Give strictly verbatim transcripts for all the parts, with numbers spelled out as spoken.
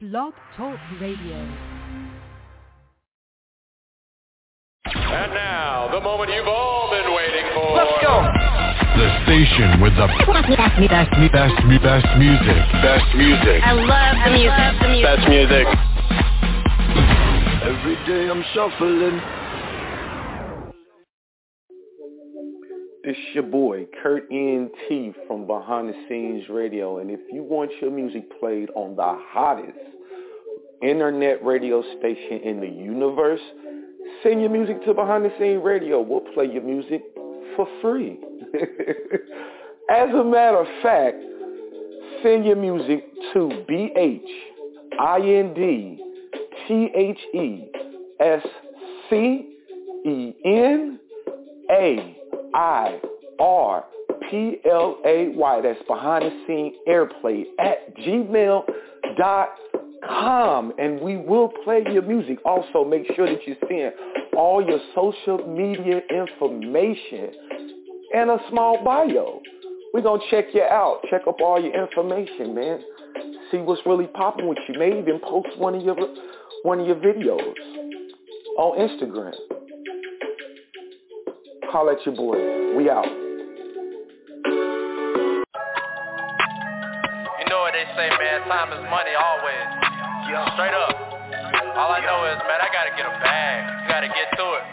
Blog Talk Radio. And now, the moment you've all been waiting for. Let's go! The station with the best, best, best, best music. Best music. I love the music. The music. Best music. Every day I'm shuffling. It's your boy, Kurt N T from Behind the Scenes Radio. And if you want your music played on the hottest internet radio station in the universe, send your music to Behind the Scenes Radio. We'll play your music for free. As a matter of fact, send your music to B H I N D T H E S C E N A I R P L A Y. That's Behind the Scene Airplay at gmail dot com. And we will play your music. Also, make sure that you send all your social media information and a small bio. We're going to check you out. Check up all your information, man. See what's really popping with you. Maybe even post one of your one of your videos on Instagram. Holla at your boy. We out. You know what they say, man. Time is money always. Yeah. Straight up. All I know is, man, I gotta get a bag. You gotta get to it.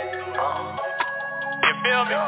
You feel me?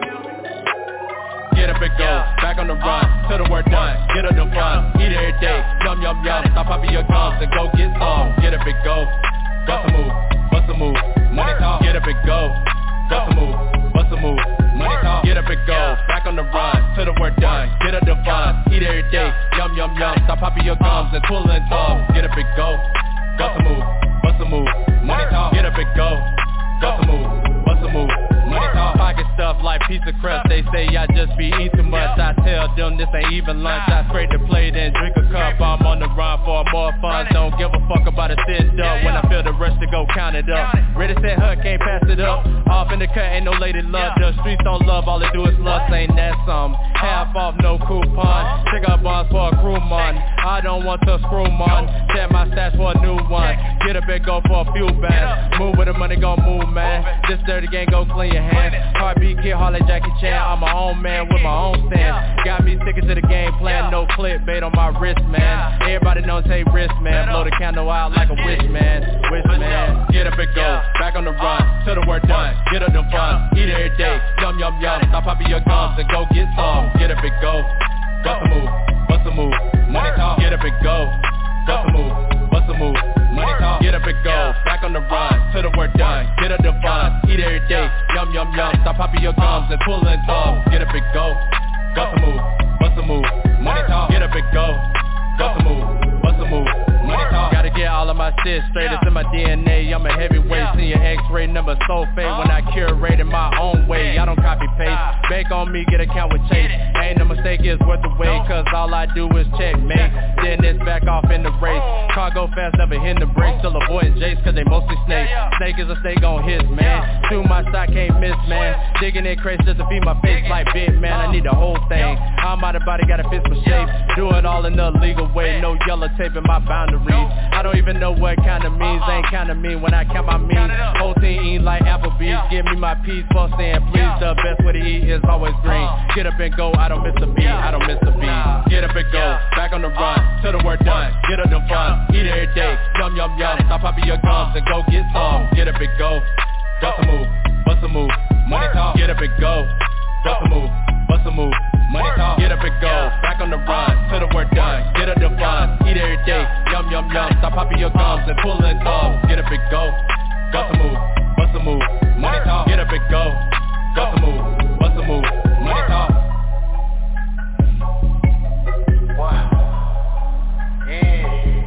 Get up and go, yeah. Back on the run, till the work done. Get up the fun, eat every day. Yum, yum, yum. Stop popping your gums and go get some. Get up and go. Bust a move, bust a move. Money talk. Get up and go. Bust a move. Bust a move, money talk, get up and go, yeah. Back on the run, till the work done, get up the fun, eat every day, yum, yum, yum, stop popping your gums and pulling thumbs, get up and go, bust a move, bust a move, money talk, get up and go, bust a move, bust a move, money talk, pocket stuff like pizza crust, they say I just be eating too much, I tell them this ain't even lunch, I scrape the plate and drink a cup, I'm on the run for more fun, don't give a fuck about a sit up, when I feel the rush to go count it up, ready set her, can't pass it up, off in the cut, ain't no lady love, the streets don't love, all they do is lust, ain't that some, half off, no coupon, check out bonds for a crew mon, I don't want to screw mon, check my stats for a new one, get up and go for a few bands, move where the money gon' move, man, this dirty game go clean your hands, heartbeat kid, Harley Jackie Chan, I'm my own man with my own stand, got me sticking to the game plan, no clickbait on my wrist, man, everybody knows hey wrist, man, blow the candle out like a wish, man, wish, man, get up and go, back on the run, till the work done, get up the fun, eat every day, yum, yum, yum, stop popping your gums and go get some, get up and go, bust a move, bust a move, money talk, get up and go, bust a move, bust a move, money talk, get up and go, back on the run, till the work done, get up the fun, eat every day, yum, yum, yum, stop popping your gums and pulling thumbs, get up and go, bust a move, bust a move, money talk, get up and go, bust a move, bust a move, money talk, gotta get all of my shit straight, it's in my D N A, I'm a heavyweight, seeing your x-ray number so fake, when I curate in my own way, I don't copy paste, bank on me, get a count with Chase, ain't no mistake, it's worth the wait, cause all I do is checkmate, then it's back off in the race, car go fast, never hit the brakes, still avoiding Jace, cause they mostly snakes, snake is a snake on his, man, shoot my shot, can't miss, man, digging in crates just to feed my face like big, man, I need the whole thing, I'm out of body, gotta fit my shape, do it all in the legal way, no yellow tape in my boundaries, I don't even know what kind of means, ain't kind of mean when I count my means, whole team eat like Applebee's, give me my piece, for saying please, the best way to eat is always green, get up and go, I don't miss a beat, I don't miss a beat, get up and go, back on the run, till the work done, get up the fun, eat every day, yum, yum, yum, stop popping your gums and go get some, get up and go, bust a move, bust a move, money talk, get up and go, bust a move, bust a move, money talk, get up and go, back on the run, till the work done, get up the fun, eat every day, yum, yum, yum, stop popping your gums and pulling thumbs, get up and go, bust a move, bust a move, money talk, get up and go, bust a move, bust a move, money talk. Wow. Yeah.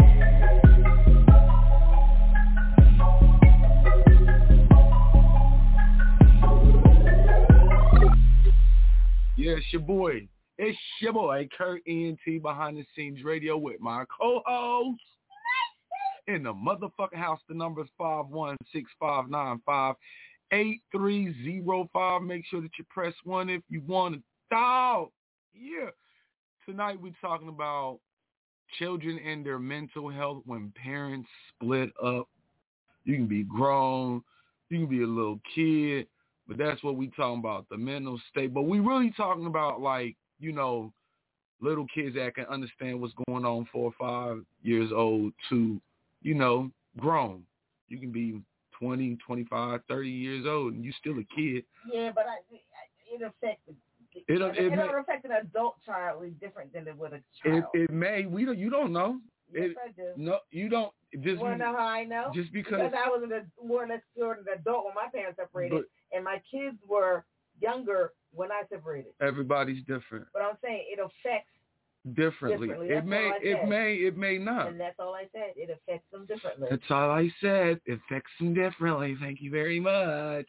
Yeah, it's your boy. It's your boy, Kurt N T, Behind the Scenes Radio with my co-host. In the motherfucking house, the number is five one six five nine five eight three zero five. Make sure that you press one if you want to dog. Yeah. Tonight we're talking about children and their mental health when parents split up. You can be grown, you can be a little kid, but that's what we talking about, the mental state. But we really talking about, like, you know, little kids that can understand what's going on, four or five years old to, you know, grown. You can be twenty, twenty-five, thirty years old, and you still a kid. Yeah, but I, it affects it. It, It, it, it may, affect an adult child is different than it would a child. it, it may. We don't. You don't know. Yes, It, I do. no, you don't. Just You want to know how I know? Just because, because I was an, more or less an adult when my parents separated, but, and my kids were younger when I separated. everybody's different. But I'm saying it affects Differently. differently. It That's may. all I It said. may. It may not. And that's all I said. It affects them differently. That's all I said. It affects them differently. Thank you very much.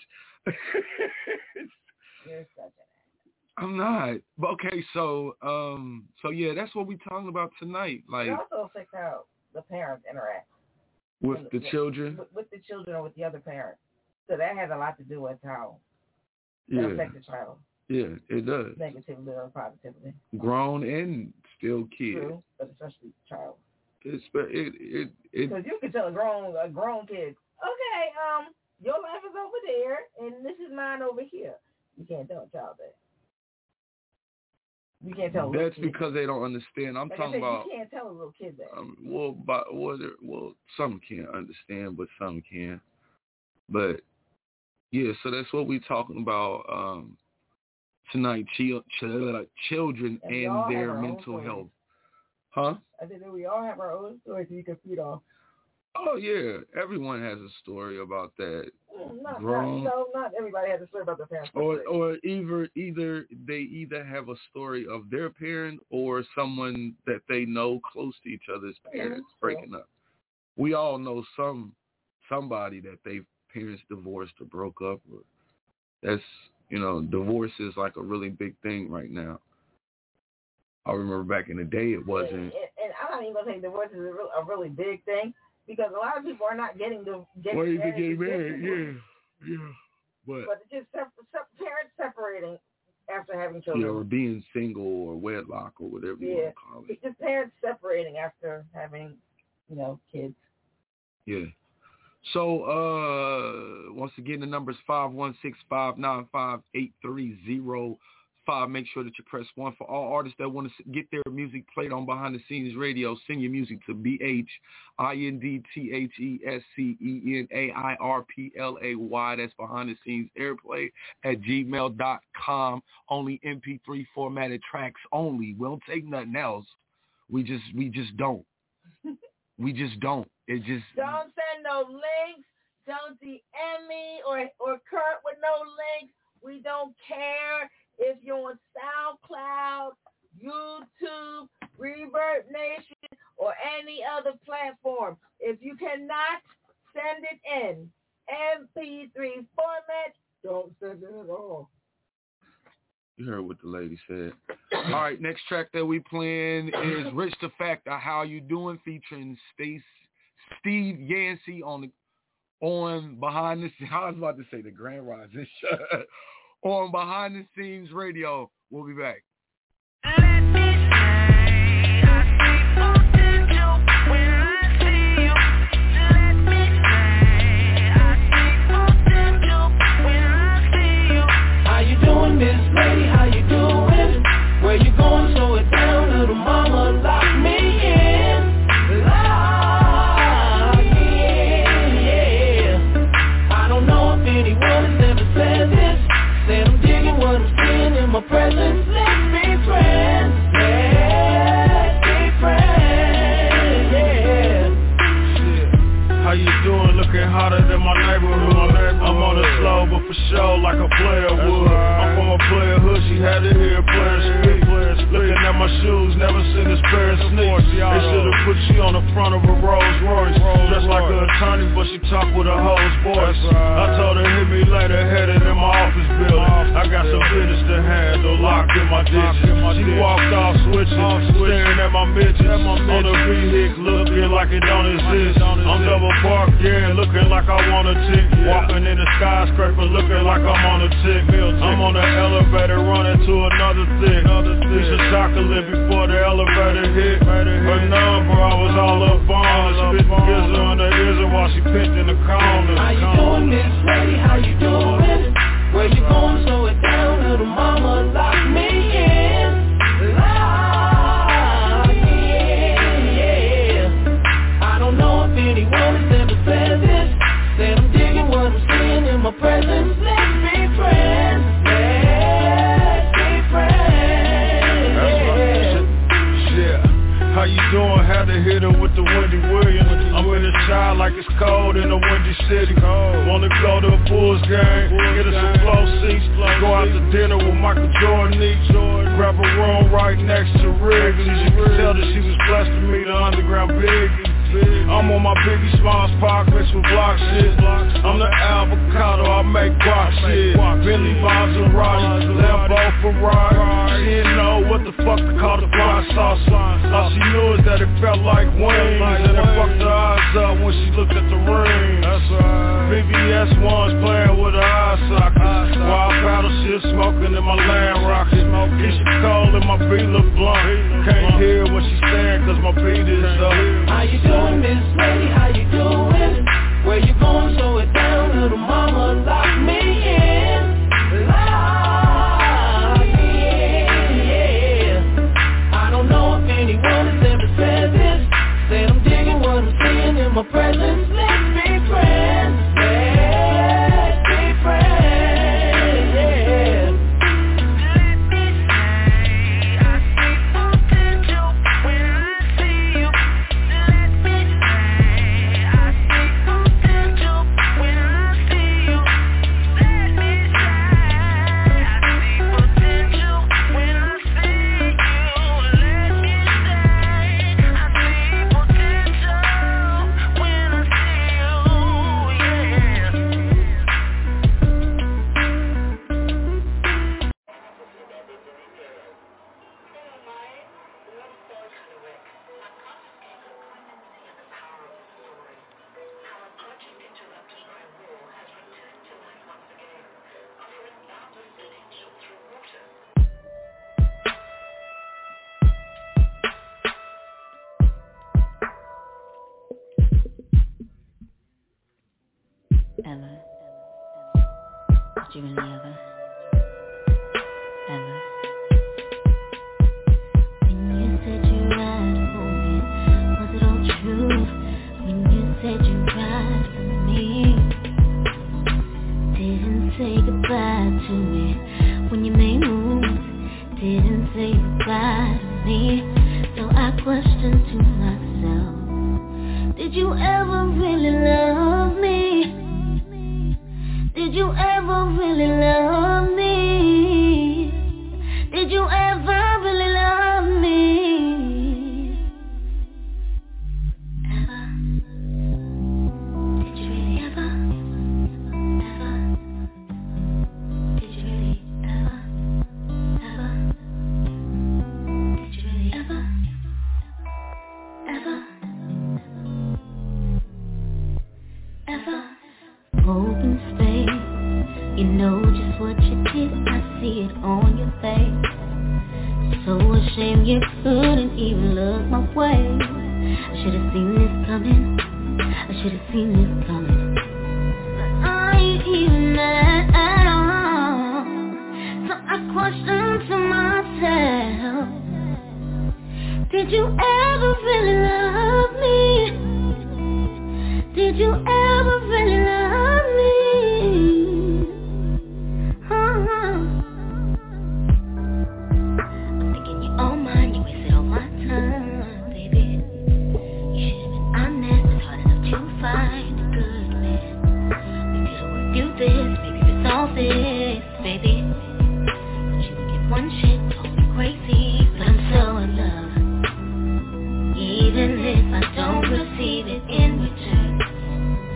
You're such an I'm not. But okay, so um, so yeah, that's what we're talking about tonight. Like, it also affects how the parents interact with and the with, children. with, with the children or with the other parent. So that has a lot to do with how it Yeah, affects the child, yeah, it does. negatively or positively. Grown and still kid. True, but especially the child. It's it it it. Because you can tell a grown a grown kid, okay, um, your life is over there and this is mine over here. You can't tell a child that. You can't tell. A That's kid. because they don't understand. I'm like talking I said, about. You can't tell a little kid that. Um, well, but well, there- well, some can't understand, but some can. But yeah, so that's what we're talking about um, tonight. Chil- chil- children And we and all have their our own mental stories. health. Huh? I think that we all have our own stories you can feed off. Oh yeah, everyone has a story about that. Mm, Not, Grown. not, no, not everybody has a story about their parents. Or or either either they either have a story of their parent or someone that they know close to each other's parents Mhm. breaking up. We all know some somebody that they parents divorced or broke up. Or that's you know divorce is like a really big thing right now. I remember back in the day it wasn't. And, and I'm not even gonna say divorce is a, real, a really big thing because a lot of people are not getting the getting Or even married getting to get married, divorced. yeah, yeah. But But it's just sep- sep- parents separating after having you children. know, or being single or wedlock or whatever you Yeah. want to call it. It's just parents separating after having, you know, kids. Yeah. So, uh, once again, the number is five one six, five nine five, eight three zero five. Make sure that you press one. For all artists that want to get their music played on Behind the Scenes Radio, send your music to B H I N D T H E S C E N A I R P L A Y. That's Behind the Scenes Airplay at gmail dot com. Only M P three formatted tracks only. We don't take nothing else. We just, we just don't. We just don't. It just... Don't send no links. Don't D M me or or Kurt with no links. We don't care if you're on SoundCloud, YouTube, Reverb Nation, or any other platform. If you cannot send it in M P three format, don't send it at all. You heard what the lady said. All right, next track that we playing is Rich the Factor, How You Doing, featuring Stace, Steve Yancey on the on Behind the Scenes. I was about to say the Grand Rising on Behind the Scenes Radio. We'll be back. How you doing, Miss Lady? How you doing? Where you going? Slow it down, little mama, lock me in. Lock me in, yeah. I don't know if anyone has ever said this. Said I'm digging what I'm seeing in my presence. Let's be friends, let's be friends, yeah. How you doing? Looking hotter than my neighborhood. I'm on the slow, but for sure, like a player would. I'm from a player hood, she had to hear players speak. Looking at my shoes, never seen this pair of sneakers. They should've put you on the front of a Rolls Royce. Dressed like an attorney, but she talk with a hoe's voice. I told her hit me later, headed in my office building. I got some business to handle, locked in my digits. She walked off switching, staring at my midgets. On the V-Hicks, looking like like it don't exist. I'm double parked, yeah, looking like I want a tick. Walking in the skyscraper, looking like I'm on a tick. I'm on the elevator, running to another thick. Piece of chocolate before the elevator hit. Her number, I was all up on her. Spitting gizzard on the ears while she picked in the corner. How you doing, Miss Lady? How you doing? Where you going? Slow it down, little mama, lock me in. Lock me in, yeah. I don't know if anyone has ever said this. Said I'm digging what I'm seeing in my presence. Let's be friends. Let's be friends. Yeah. Yeah. How you doing? Had to hit her with the Wendy Williams. I'm in the child like it's cold in a windy city. Wanna go to a Bulls game, get us some flow seats, go out to dinner with Michael Jordan. Grab a room right next to Wrigley's. You can tell that she was blessed to meet the underground Biggie. I'm on my Biggie Smalls park mixed with block shit. I'm the avocado, I make guac shit. Bentley Maserati, Lambo Ferrari. She didn't know what the fuck to call the fly sauce. All she knew is that it felt like wings. And it fucked her eyes up when she looked at the ring. V V S ones playing with her eye sockets. Wild paddle shit smoking in my Land Rocket. Keisha Cole in my Bela Blunt. Can't hear what she's saying cause my beat is up. How you doing, Miss Lady? How you doing? Where you going? Slow it down, little mama, lock me in. Lock me in, yeah. I don't know if anyone has ever said this. Said I'm digging what I'm seeing in my presence. Let's be friends. Let's be friends, yeah. Let me say I see potential when I see you. Let me say I see potential when I see you. Let me say I see potential when I see you. Let me say I see potential when I see you, yeah. Ever? Did you really ever? Ever? When you said you ride for me, was it all true? When you said you ride for me, didn't say goodbye to me. When you made moves, didn't say goodbye to me. So I questioned to myself, did you ever really love me? Did you ever really love me? Did you ever really love me? Ever? Did you really ever? Ever? Did you really ever? Ever? Did you really ever? Ever? Ever? Open space, you know just what you did, I see it on your face. So ashamed you couldn't even look my way. I should've seen this coming, I should've seen this coming. But I ain't even mad at all. So I questioned to myself, did you ever really love me? Did you ever really love me? Uh-huh. I'm thinking you're all mine, you wasted all my time, baby. You should've been honest, it's hard enough to find a good man. We could've worked through this, maybe resolve this, baby. But you don't give one shit, call me crazy, but I'm so in love. Even if I don't receive it in return,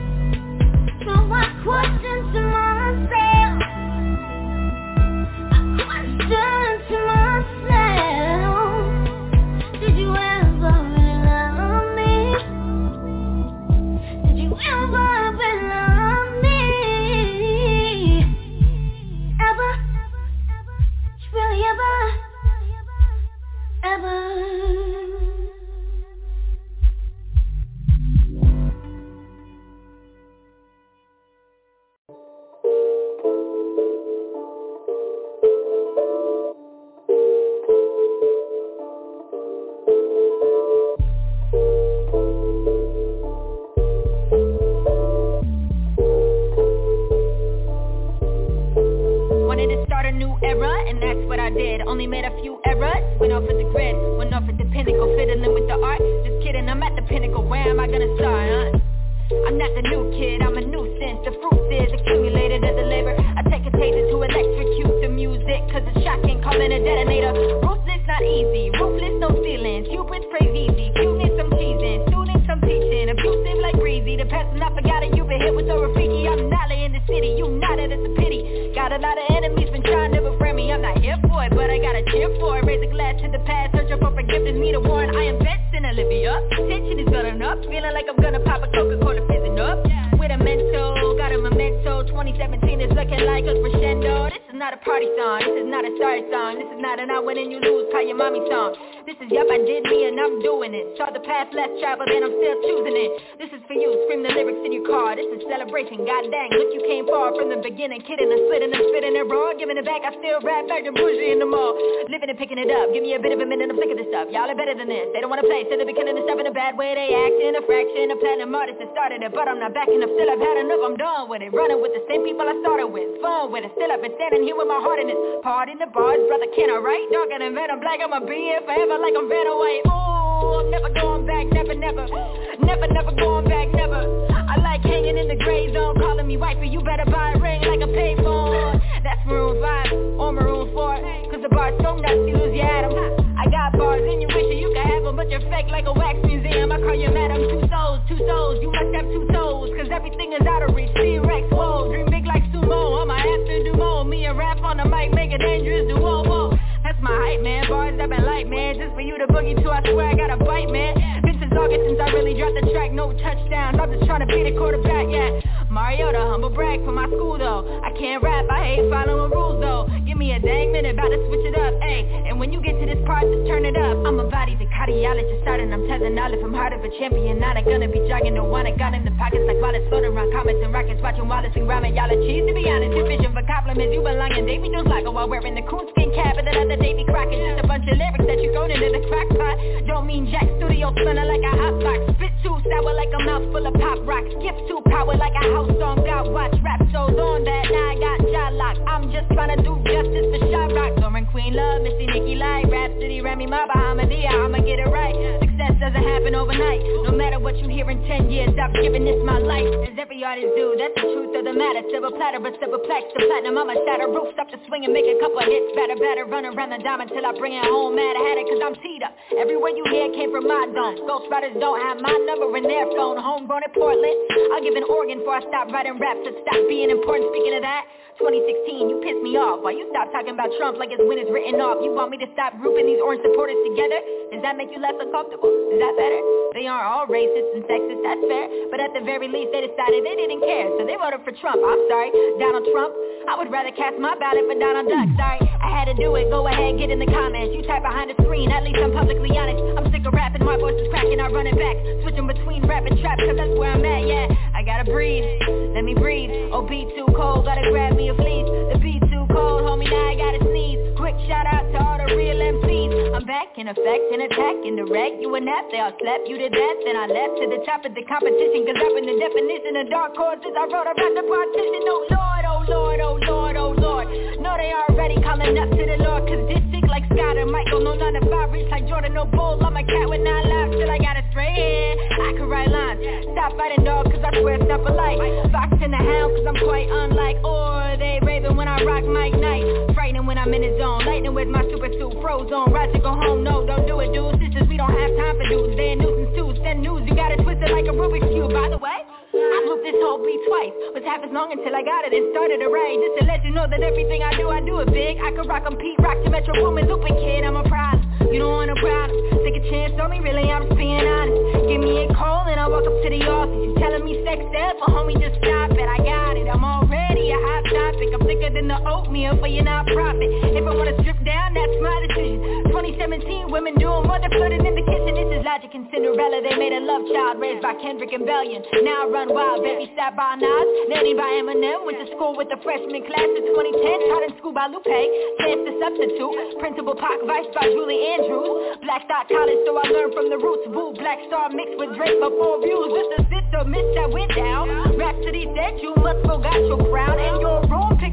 did. Only made a few errors, went off at the grid, went off at the pinnacle, fiddling with the art. Just kidding, I'm at the pinnacle, where am I gonna start, huh? I'm not the new kid, I'm a nuisance. The fruit is accumulated as the labor. I take a taser to electrocute the music, cause it's shocking, calling a detonator. Ruthless, not easy, ruthless, no feelings. Hubris, praise easy, cuteness, I'm cheesing. Students, I'm teaching, abusive like breezy. The person I forgot it, you been hit with so Rafiki. I'm Nolly in the city, you not it, it's a pity. Got a lot of enemies, been trying to befriend me. I'm not here for it, but I gotta cheer for it. Raise a glass to the past, search up for forgiveness, need a warrant. I invest in Olivia. Tension is building up, feeling like I'm gonna pop a Coca-Cola fizzing up. With a mental, got a memento. twenty seventeen is looking like a crescendo. This is not a party song, this is not a sorry song. This is not an I win and you lose, call your mommy song. This is yup, I did me and I'm doing it. Saw the path less traveled and I'm still choosing it. This is for you, scream the lyrics in your car. This is celebration, god dang, look you came far from the beginning. Kidding and splitting and spitting it raw. Giving it back, I still rap back to bougie in the mall. Living and picking it up, give me a bit of a minute, I'm sick of this stuff. Y'all are better than this, they don't wanna play, so they be killing this stuff in a bad way. They act in a fraction, a platinum artist that started it, but I'm not backing up, still I've had enough, I'm done with it. Running with the same people I started with, fun with it, still I've been standing here with my heart in it. Pardon the bars, brother, can I write? Darker than Venom Black, I'ma be here forever like I'm Vanna White. Ooh, I'm never going back, never, never, never, never going back, never. I like hanging in the gray zone, calling me wifey, you better buy a ring like a payphone. That's Maroon five or Maroon four, cause the bar's so nuts, you lose your atom. I got bars and you wish you could have them, but you're fake like a wax museum. I call you madam, two souls, two souls, you must have two toes, cause everything is out of reach. T-Rex, whoa, dream big like sumo, I'ma have to do more. Me and rap on the mic, make a dangerous duo, whoa. That's my hype, man, bars that been light, man. Just for you to boogie to, I swear I got a bite, man. Been since August since I really dropped the track, no touchdowns, I'm just trying to be the quarterback, yeah. Mario, the humble brag for my school, though. I can't rap, I hate following rules, though. Give me a dang minute, about to switch it up, ayy. And when you get to this part, just turn it up. I'm a body, the cardiologist starting, I'm telling all if I'm heart of a champion. Not a gonna be jogging, no one I got in the pockets like Wallace, floating around comets and rockets, watching Wallace and rhyming, y'all are cheese, to be honest. Your vision for compliments, you belong in Davy Jones Locker while wearing the coonskin cap and another Davy Crockett. Just a bunch of lyrics that you thrown into the crack pot. Don't mean Jack Studio smelling like a hot box. Spit too sour like a mouth full of pop rocks. Gift too power like a house song. Got watch rap shows on that, now I got jaw lock. I'm just trying to do justice for Shy Rock. Lauren Queen Love, Missy Nikki Light, Rhapsody, Remy Ma, Bahamadia, I'ma get it right. Success doesn't happen overnight. No matter what you hear in ten years, I'm giving this my life. As every artist do, that's the truth of the matter. Silver platter, but silver plex, the platinum, I'ma shatter. Roof, stop the swing and make a couple hits. Batter, batter, run around the diamond till I bring it home. Mad, I had it cause I'm teed up. Everywhere you hear came from my dome. Ghost Riders don't have my number in their phone. Homegrown in Portland, I'll give an organ before I stop writing raps. To stop being important, speaking of that, twenty sixteen, you pissed me off. Why you stop talking about Trump like his win is written off? You want me to stop grouping these orange supporters together? Does that make you less uncomfortable? Is that better? They aren't all racist and sexist, that's fair. But at the very least, they decided they didn't care, so they voted for Trump. I'm sorry, Donald Trump. I would rather cast my ballot for Donald Duck. Sorry, I had to do it. Go ahead, get in the comments. You type behind the screen, at least I'm publicly honest. I'm sick of rapping, my voice is cracking, I run it back. Switching between rap and trap, cause that's where I'm at, yeah. I gotta breathe, let me breathe. Oh, beat too cold, gotta grab me a fleece. The beat too cold, homie, now I gotta sneeze. Quick shout out to all the real M Cs. I'm back in effect, in attack, in the wreck. You and that, they all slept you to death. Then I left to the top of the competition, cause up in the definition of dark horses, I wrote about the partition. Oh Lord, oh Lord, oh Lord, oh Lord. No, they already calling up to the Lord, cause this sick like Scott and Michael. No, none of five reach like Jordan, no bull. I'm a cat with nine lives, till I got a straight hair. I can write lines, stop fighting dog, cause I swear it's not polite. Fox and the hound, cause I'm quite unlike. Or they raving when I rock Mike Knight. Frightening when I'm in the zone, lightning with my super suit. Froze on, right to go home, no, don't do it, dude. Sisters, we don't have time for dudes. They a nuisance too, send news, you gotta twist it like a Rubik's Cube. By the way, I looped this whole beat twice. Was half as long until I got it and started to rage. Just to let you know that everything I do, I do it big. I could rock 'em Pete Rock to Metro Boomin, looping kid, I'm a prize. You don't want a problem, take a chance on me, really, I'm just being honest. Give me a call and I'll walk up to the office. You telling me sex self, or homie, just stop it. I got it, I'm already a hot topic. I'm thicker than the oatmeal for your non-profit. If I wanna strip down, that's my decision. twenty seventeen, women doing more than flirting in the kitchen. This is Logic and Cinderella, they made a love child raised by Kendrick and Bellion. Now I run wild, baby, sat by Nas, nanny by Eminem. Went to school with the freshman class in twenty ten. Taught in school by Lupe, chance to substitute. Principal Pac, Vice by Julie Andrews. Black Dot College, so I learned from the roots. Woo, Black Star mixed with Drake before views. Just a sit or miss that went down. Rhapsody said you must forgot your crown and your room. Pick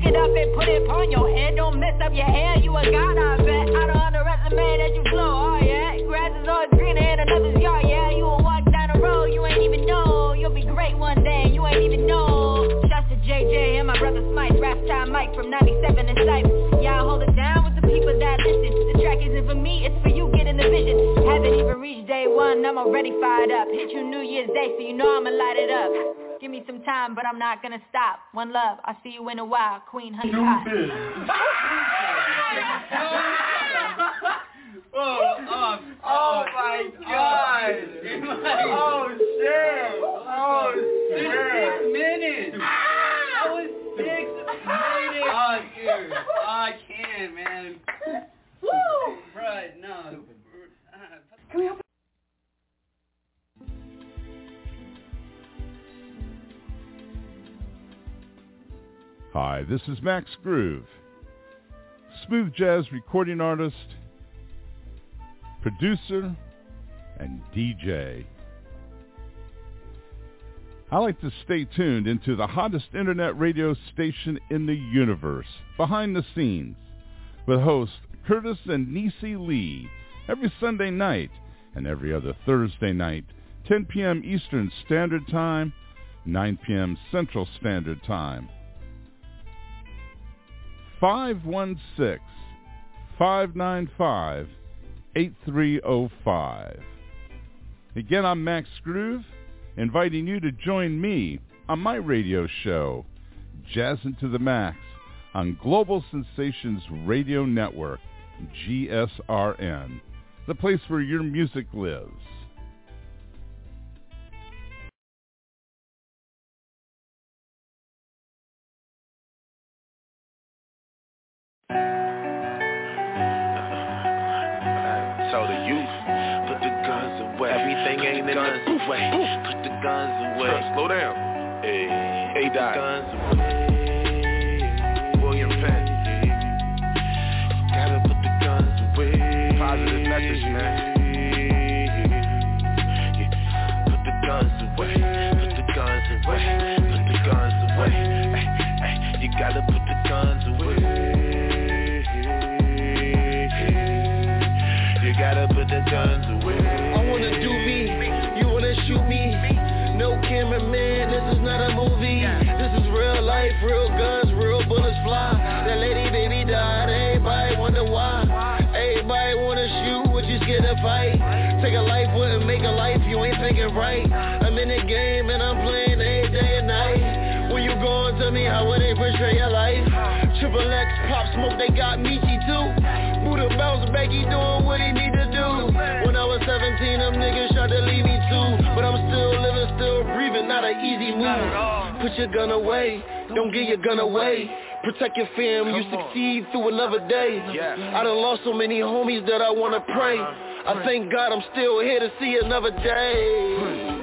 pick it up and put it upon your head. Don't mess up your hair, you a god, I bet. I don't underestimate that you glow, oh yeah. Grass is always greener in another's yard, yeah. You will walk down the road, you ain't even know. You'll be great one day, you ain't even know. Shouts to J J and my brother Smythe, Rap Time Mike from ninety-seven and Sipe. Yeah, I hold it down with the people that listen. The track isn't for me, it's for you getting the vision. Haven't even reached day one, I'm already fired up. Hit you New Year's Day, so you know I'ma light it up. Give me some time, but I'm not gonna stop. One love, I'll see you in a while, Queen Honey Pot. Oh, oh, oh my God! Oh shit! Oh shit! Six minutes. That was six minutes. Oh dude, oh, I can't, man. Woo! Bruh, no. Can we help? Hi, this is Max Groove, smooth jazz recording artist, producer, and D J. I like to stay tuned into the hottest internet radio station in the universe, Behind the Scenes, with hosts Curtis and Niecy Lee, every Sunday night and every other Thursday night, ten p.m. Eastern Standard Time, nine p.m. Central Standard Time. five one six, five nine five, eight three zero five. Again, I'm Max Groove, inviting you to join me on my radio show, Jazzin' to the Max, on Global Sensations Radio Network, G S R N, the place where your music lives. So the youth, put the guns away. Everything ain't in the way. Put the guns away. Slow down. Hey, hey, die. Guns away. William Penn. Gotta put the guns away. Positive message, man. Yeah. Put the guns away. Put the guns away. Put the guns away. Hey, hey, you gotta put the guns away. You gotta put the guns away. I wanna do me, you wanna shoot me. No cameraman, this is not a movie. This is real life, real guns, real bullets fly. That lady baby died, everybody wonder why. Everybody wanna shoot, what you scared to fight? Take a life, wouldn't make a life, you ain't thinking right. I'm in the game and I'm playing every day and night. When you going to me, how would they portray your life? Triple X, Pop Smoke, they got Michi too. Buddha bounce back, he doing what he need to do. When I was seventeen, them niggas tried to leave me too. But I'm still living, still breathing, not an easy move. Put your gun away, don't give your gun away. Protect your fam, you succeed through another day. I done lost so many homies that I wanna pray. I thank God I'm still here to see another day.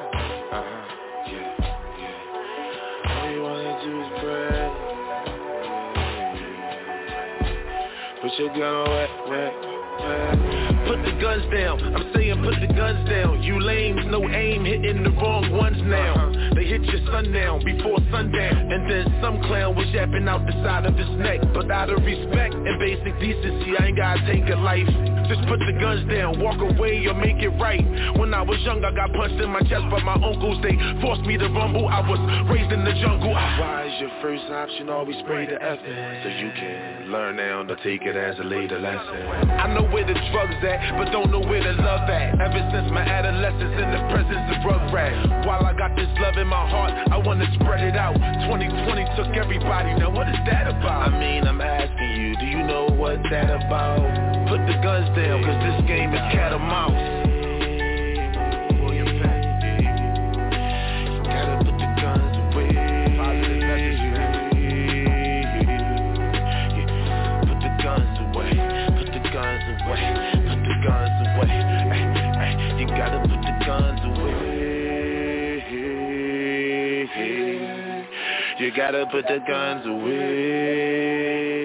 Put your gun away, away, away. Put the guns down, I'm saying put the guns down. You lames, no aim, hitting the wrong ones now. uh-huh. They hit your sundown before sundown. And then some clown was yapping out the side of his neck. But out of respect and basic decency, I ain't gotta take a life. Just put the guns down, walk away or make it right. When I was young, I got punched in my chest by my uncles. They forced me to rumble, I was raised in the jungle. Why is your first option always spray the F in? So you can learn now to take it as a later lesson. I know where the drugs at, but don't know where the love at. Ever since my adolescence in the presence of drug rap. While I got this love in my heart, I wanna spread it out. twenty twenty took everybody, now what is that about? I mean, I'm asking you, do you know what that about? Put the guns down, cause this game is cat or mouse. You gotta put the guns away.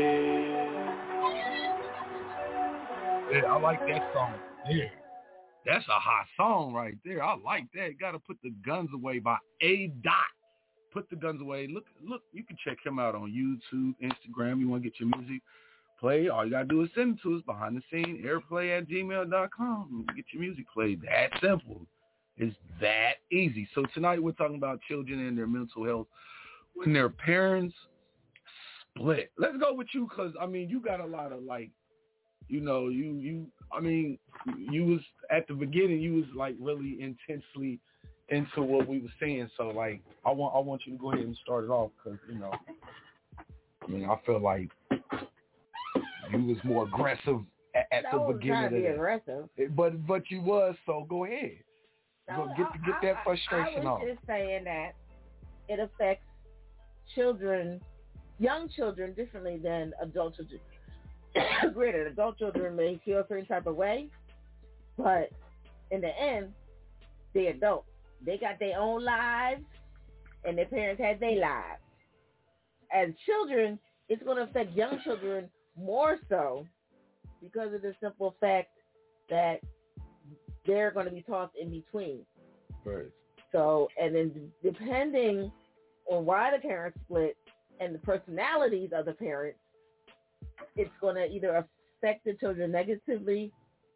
Yeah, I like that song there. That's a hot song right there. I like that. Gotta put the guns away by A. Dot. Put the Guns Away. Look, look. You can check him out on YouTube, Instagram. You want to get your music played? All you gotta do is send it to us behind the scene airplay at gmail dot com. Get your music played. That simple. It's that easy. So tonight we're talking about children and their mental health when their parents split. Let's go with you, because I mean you got a lot of like, you know, you you. I mean, you was at the beginning. You was like really intensely into what we were saying. So like, I want I want you to go ahead and start it off, because you know, I mean, I feel like you was more aggressive at, at the beginning. Trying to be of aggressive. It, but but you was. So go ahead. No, go get I, get that frustration I, I was off. just saying that it affects children, young children, differently than adult children. Granted, adult children may feel a certain type of way, but in the end, they're adults. They got their own lives, and their parents had their lives. As children, it's going to affect young children more so because of the simple fact that they're going to be tossed in between. Right. So, and then depending on why the parents split and the personalities of the parents, it's going to either affect the children negatively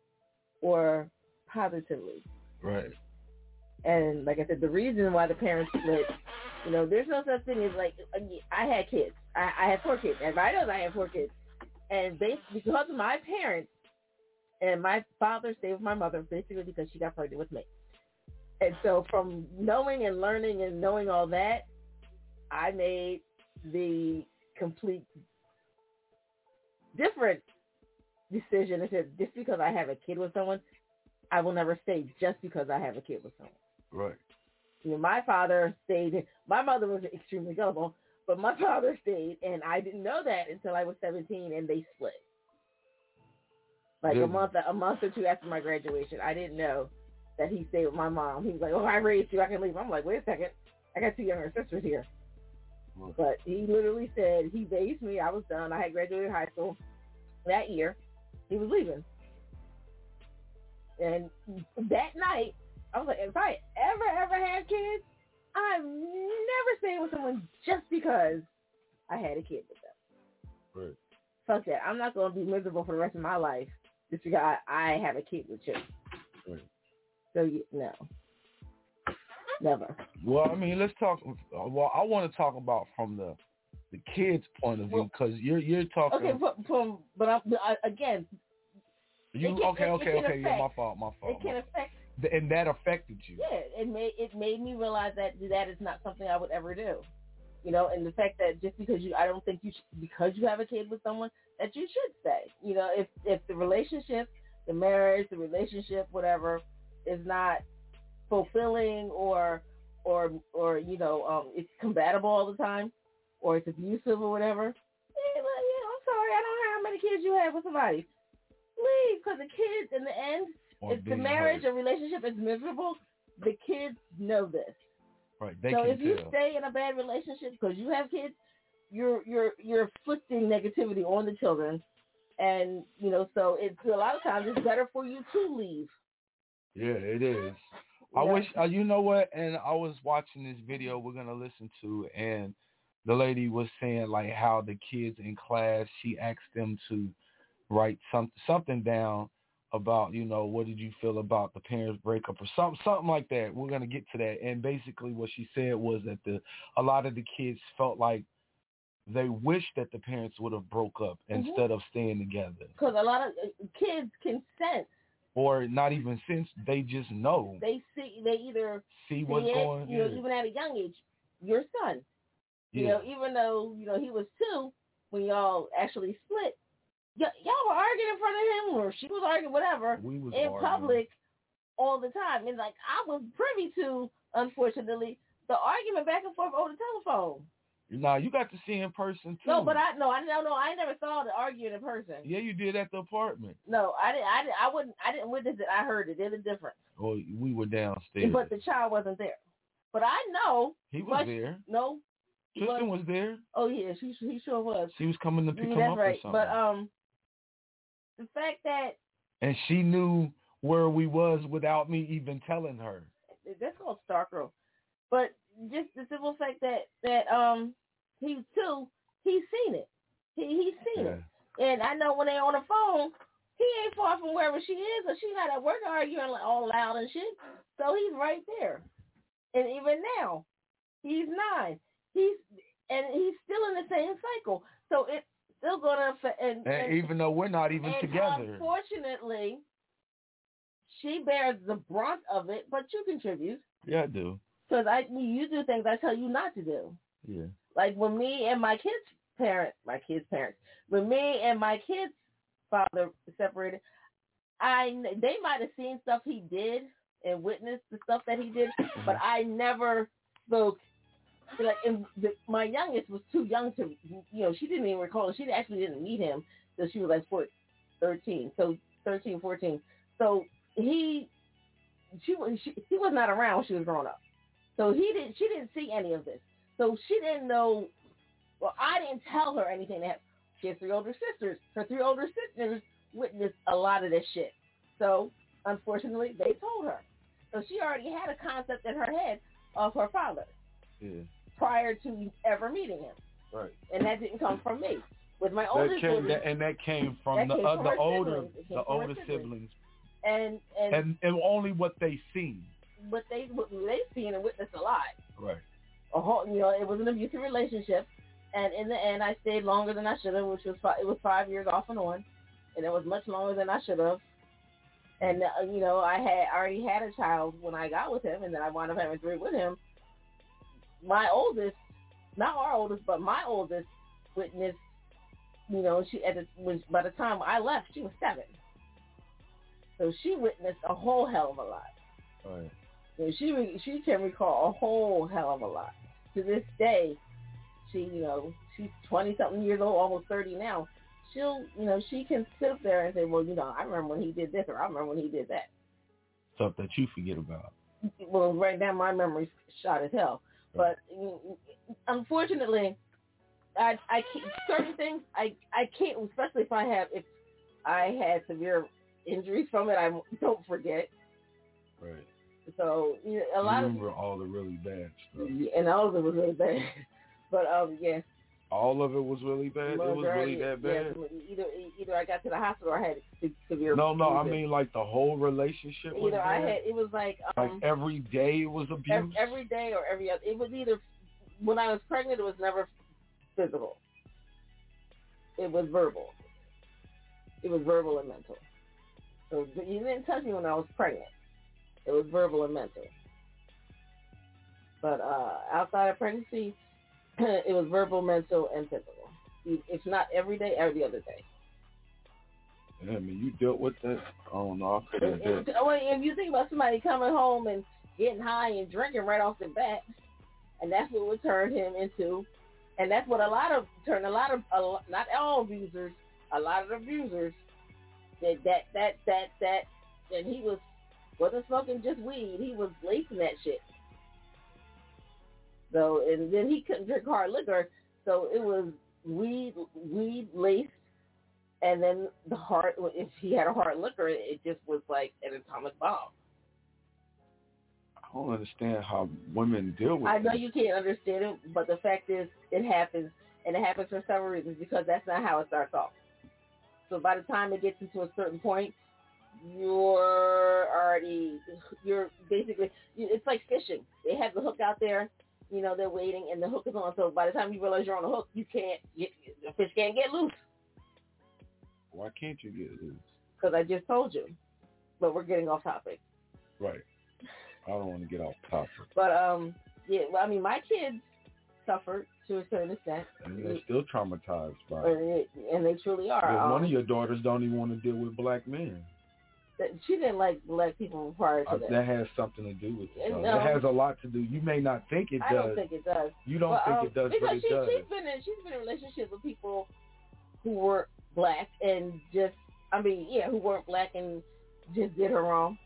or positively. Right. And like I said, the reason why the parents split, you know, there's no such thing as like, I had kids. I, I had four kids. Everybody knows I had four kids. And they, because of my parents, and my father stayed with my mother basically because she got pregnant with me. And so from knowing and learning and knowing all that, I made the complete different decision. I said, just because I have a kid with someone, I will never stay just because I have a kid with someone. Right. You know, my father stayed. My mother was extremely gullible, but my father stayed, and I didn't know that until I was seventeen, and they split. Like Didn't. a month, a month or two after my graduation, I didn't know that he stayed with my mom. He was like, "Oh, I raised you. I can leave." I'm like, "Wait a second, I got two younger sisters here." Right. But he literally said he raised me. I was done. I had graduated high school that year. He was leaving, and that night, I was like, if I ever, ever had kids, I'm never staying with someone just because I had a kid with them. Right. Fuck that. I'm not going to be miserable for the rest of my life just because I, I have a kid with you. Right. So, you, no. Never. Well, I mean, let's talk. Well, I want to talk about from the the kid's point of view, because you're you're talking. Okay, but, from, but I, I, again. You can, okay? it, okay, it okay. Affect, yeah, my fault. My fault. It can affect. And that affected you. Yeah, it made it made me realize that that is not something I would ever do. You know, and the fact that just because you, I don't think you should, because you have a kid with someone, that you should stay. You know, if if the relationship, the marriage, the relationship, whatever, is not fulfilling or or or you know, um, it's compatible all the time, or it's abusive or whatever. Yeah, well, yeah, I'm sorry, I don't know how many kids you have with somebody. Leave, because the kids in the end. Or if the marriage hurt. or relationship is miserable, the kids know this. Right. They so can if you tell. stay in a bad relationship because you have kids, you're you're you're inflicting negativity on the children, and you know, so it's a lot of times it's better for you to leave. Yeah, it is. I yeah. wish uh, you know what. And I was watching this video we're gonna listen to, and the lady was saying like how the kids in class, she asked them to write some something down about, you know, what did you feel about the parents breakup or something, something like that. We're going to get to that. And basically what she said was that the a lot of the kids felt like they wished that the parents would have broke up mm-hmm. instead of staying together. Because a lot of kids can sense. Or not even sense, they just know. They see, they either see, see what's it, going you know, yeah. even at a young age, your son. You yeah. know, even though, you know, he was two when y'all actually split. Y- y'all were arguing in front of him, or she was arguing, whatever, we was in arguing. public all the time. And like I was privy to, unfortunately, the argument back and forth over the telephone. Nah, you got to see in person too. No, but I no, I no, no, I never saw the arguing in person. Yeah, you did at the apartment. No, I didn't. I didn't. I wouldn't. I didn't witness it. I heard it. There's a difference. Oh, we were downstairs. But the child wasn't there. But I know he was much, there. No, Tristan was. was there. Oh yeah, she he sure was. She was coming to pick yeah, him that's up right. or something. But um. The fact that... And she knew where we was without me even telling her. That's called stalker. But just the simple fact that that um he too he's seen it. He he's seen Yeah. it, and I know when they on the phone, he ain't far from wherever she is, or she not at work arguing like all loud and shit. So he's right there, and even now, he's nine. He's and he's still in the same cycle. So it's still gonna affect. And, And, and even though we're not even and together. Unfortunately, she bears the brunt of it, but you contribute. Yeah, I do. Because I, you do things I tell you not to do. Yeah. Like when me and my kids' parents, my kids' parents, when me and my kids' father separated, I they might have seen stuff he did and witnessed the stuff that he did, but I never spoke. Like, and the, my youngest was too young to, you know, she didn't even recall. She actually didn't meet him till she was like fourteen, thirteen, so thirteen, fourteen. So he, she was, she, he was not around when she was growing up. So he didn't, she didn't see any of this. So she didn't know, well, I didn't tell her anything. That she has three older sisters. Her three older sisters witnessed a lot of this shit. So, unfortunately, they told her. So she already had a concept in her head of her father. Yeah. Prior to ever meeting him. Right. And that didn't come from me. With my That oldest came, siblings, that, and that came from that the came uh, from the her older siblings. It came the from her older siblings. siblings. And, and and and only what they seen. What they what they seen and witnessed a lot. Right. A whole, you know, it was an abusive relationship, and in the end, I stayed longer than I should have, which was five, it was five years off and on, and it was much longer than I should have. And uh, you know, I had I already had a child when I got with him, and then I wound up having three with him. My oldest, not our oldest, but my oldest witnessed. You know, she at the, when, by the time I left, she was seven. So she witnessed a whole hell of a lot. Right. You know, she she can recall a whole hell of a lot. To this day, she you know she's twenty something years old, almost thirty now. She'll you know she can sit there and say, well, you know, I remember when he did this, or I remember when he did that. Stuff that you forget about. Well, right now my memory's shot as hell. But unfortunately, I I keep, certain things I I can't, especially if I have if I had severe injuries from it, I don't forget. Right. So you know, a lot you of remember all the really bad stuff. and all of it was really bad. But um, yes. All of it was really bad. It was really that bad. Yes, either either I got to the hospital or I had severe. No, no, I bruises. mean like the whole relationship. Was Either bad? I had it was like um, like every day it was abuse. Every, every day or every other. It was either when I was pregnant, it was never physical. It was verbal. It was verbal and mental. So you didn't touch me when I was pregnant. It was verbal and mental. But uh, outside of pregnancy, it was verbal, mental, and physical. It's not every day, every other day. Yeah, I mean, you dealt with that. I don't know. I couldn't have did. If you think about somebody coming home and getting high and drinking right off the bat, and that's what would turn him into, and that's what a lot of turn a lot of a lot, not all abusers, a lot of abusers that that that that that and he was wasn't smoking just weed, he was lacing that shit. So and then he couldn't drink hard liquor, so it was weed weed laced, and then the hard if he had a hard liquor, it just was like an atomic bomb. I don't understand how women deal with it. I know you can't understand it, but the fact is, it happens, and it happens for several reasons, because that's not how it starts off. So by the time it gets into a certain point, you're already, you're basically, it's like fishing. They have the hook out there, you know, they're waiting, and the hook is on. So by the time you realize you're on the hook, you can't, you, the fish can't get loose. Why can't you get loose? Because I just told you, but we're getting off topic. Right. I don't want to get off topic. But, um, yeah, well, I mean, my kids suffered to a certain extent. And they're still traumatized by it. And they truly are. Well, um, one of your daughters don't even want to deal with black men. She didn't like black people prior to uh, that. That has something to do with it. And, So um, it has a lot to do. You may not think it I does. don't think it does. You don't well, think um, it does, because but it she, does. She's been in, she's been in relationships with people who were black and just, I mean, yeah, who weren't black and just did her wrong.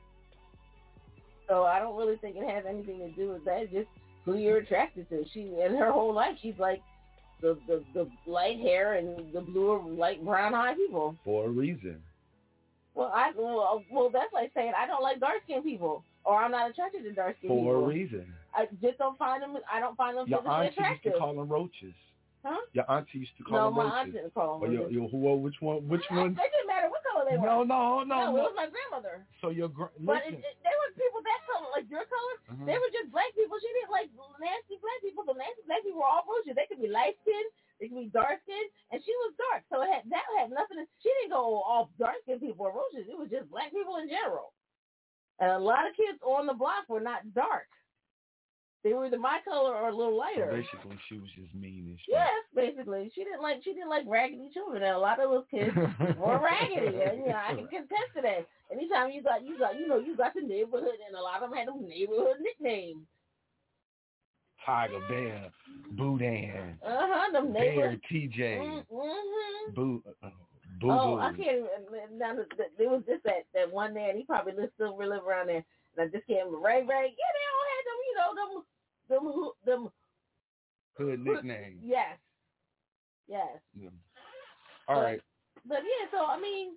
So I don't really think it has anything to do with that. It's just who you're attracted to. She, in her whole life, she's like the, the, the light hair and the blue or light brown eyed people. For a reason. Well, I well, well, that's like saying I don't like dark skinned people. or I'm not attracted to dark skinned people. For a reason. I just don't find them. I don't find them Your physically auntie attractive. used to call them roaches. Huh? Your auntie used to call no, them roaches. roaches. No, my aunt didn't call them or roaches. your, your, who, which one? Which one? It didn't matter what color they were. No, no, no, no. no. It was my grandmother. So your gr- But listen. it, it, they were people that color, like your color. Uh-huh. They were just black people. She didn't like nasty black people. So nasty black people were all roaches. They could be light skinned. They could be dark skinned. And she was dark. So it had, that had nothing to, she didn't go all dark skinned people were roaches. It was just black people in general. And a lot of kids on the block were not dark. They were either my color or a little lighter. So basically, she was just mean and shit. Yes, basically, she didn't like she didn't like raggedy children, and a lot of those kids were raggedy. And you know, I can contest to that. Anytime you got you got you know you got the neighborhood, and a lot of them had them neighborhood nicknames. Tiger, Bear, Boudin, Uh huh. Them Bear, neighborhood. T J, Mm-hmm. Boo, uh, Boo Oh, Boo. I can't even. Now, there was just that that one man. He probably lives still live around there, and I just can't. Ray Ray. Yeah, they all had them. You know them. Them, them Hood nickname. Yes. Yes. Yeah. All but, right. But yeah, so I mean,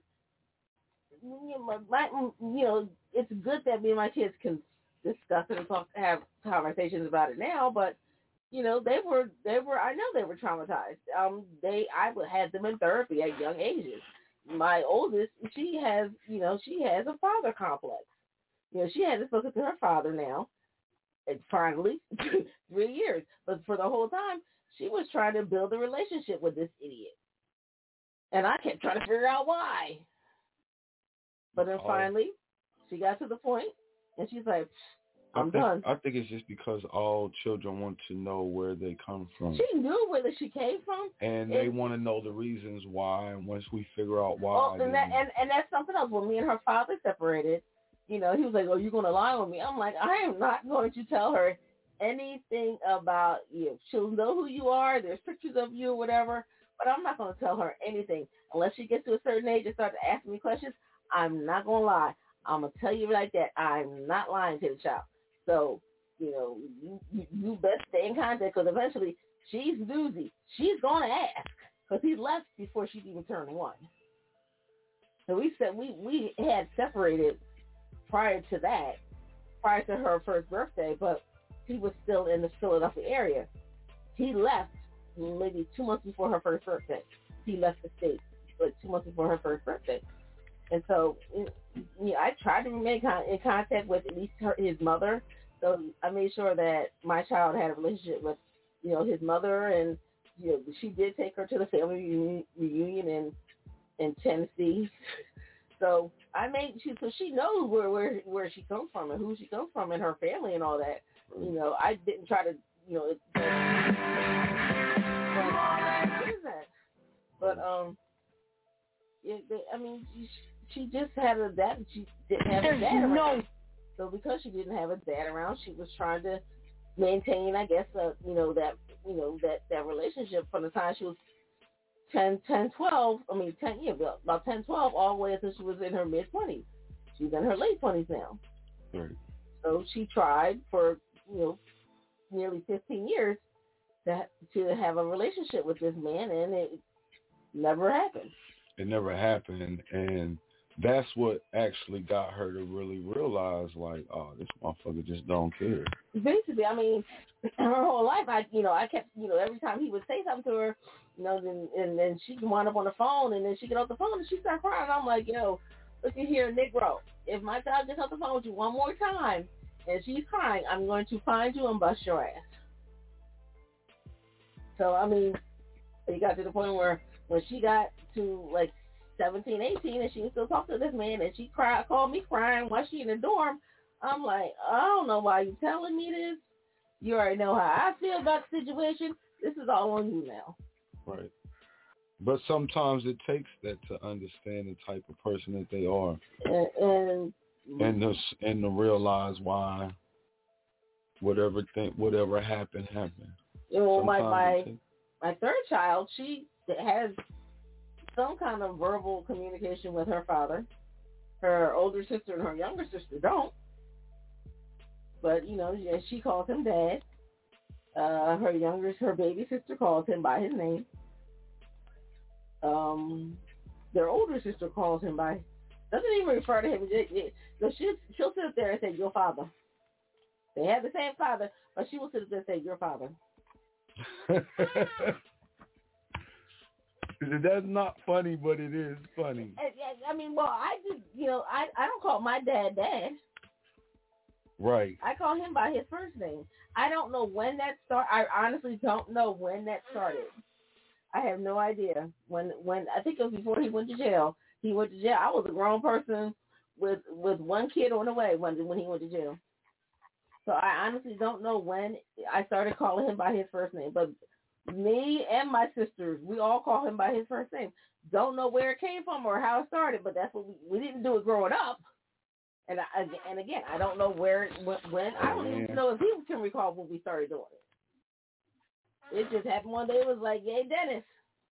you know, my, you know, it's good that me and my kids can discuss it and talk, have conversations about it now. But you know, they were, they were. I know they were traumatized. Um, they, I had them in therapy at young ages. My oldest, she has, you know, she has a father complex. You know, she had to spoken to her father now. And finally, three years. But for the whole time, she was trying to build a relationship with this idiot. And I kept trying to figure out why. But then oh. finally, she got to the point, and she's like, I'm I think, done. I think it's just because all children want to know where they come from. She knew where she came from. And they want to know the reasons why. And once we figure out why. Oh, and, that, and, and that's something else. When me and her father separated, you know, he was like, oh, you're going to lie on me. I'm like, I am not going to tell her anything about you. She'll know who you are. There's pictures of you or whatever. But I'm not going to tell her anything. Unless she gets to a certain age and starts asking me questions, I'm not going to lie. I'm going to tell you like that. I'm not lying to the child. So, you know, you, you, you best stay in contact because eventually she's doozy. She's going to ask because he left before she even turned one. So we said we, we had separated prior to that, prior to her first birthday, but he was still in the Philadelphia area. He left maybe two months before her first birthday. He left the state like two months before her first birthday. And so it, you know, I tried to remain con- in contact with at least her, his mother. So I made sure that my child had a relationship with, you know, his mother. And, you know, she did take her to the family reunion, reunion in, in Tennessee. So I made she so she knows where, where where she comes from and who she comes from and her family and all that. You know, I didn't try to, you know, it, but, but, what is that? But um, yeah, they, I mean, she, she just had a dad. She didn't have a dad around. No. So because she didn't have a dad around, she was trying to maintain, I guess, uh, you know, that you know that that relationship from the time she was ten, ten, twelve, I mean, ten, yeah, about ten, twelve, all the way until she was in her mid-twenties. She's in her late twenties now. Right. So she tried for, you know, nearly fifteen years to to have a relationship with this man, and it never happened. It never happened, and that's what actually got her to really realize, like, oh, this motherfucker just don't care. Basically, I mean, her whole life, I, you know, I kept, you know, every time he would say something to her, you know, then and then she would wind up on the phone, and then she get off the phone, and she start crying. And I'm like, yo, look at here, Negro. If my child gets off the phone with you one more time, and she's crying, I'm going to find you and bust your ass. So, I mean, it got to the point where when she got to, like, seventeen, eighteen, and she can still talk to this man, and she cried, called me crying while she in the dorm. I'm like, I don't know why you telling me this. You already know how I feel about the situation. This is all on you now. Right. But sometimes it takes that to understand the type of person that they are, and and, and to and to realize why whatever thing whatever happened happened. You know, my my, takes... my third child, she has some kind of verbal communication with her father. Her older sister and her younger sister don't. But, you know, she calls him Dad. Uh, her younger, her baby sister calls him by his name. Um, their older sister calls him by Doesn't even refer to him. So she'll, she'll sit there and say, your father. They have the same father, but she will sit there and say, your father. That's not funny, but it is funny. I mean, well, I just, you know, I, I don't call my dad dad. Right. I call him by his first name. I don't know when that started. I honestly don't know when that started. I have no idea. When, when I think it was before he went to jail. He went to jail. I was a grown person with with one kid on the way when when he went to jail. So I honestly don't know when I started calling him by his first name. But me and my sisters, we all call him by his first name. Don't know where it came from or how it started, but that's what we, we didn't do it growing up. And I, and again, I don't know where when. I don't even know if he can recall when we started doing it. It just happened one day. It was like, "Hey, Dennis."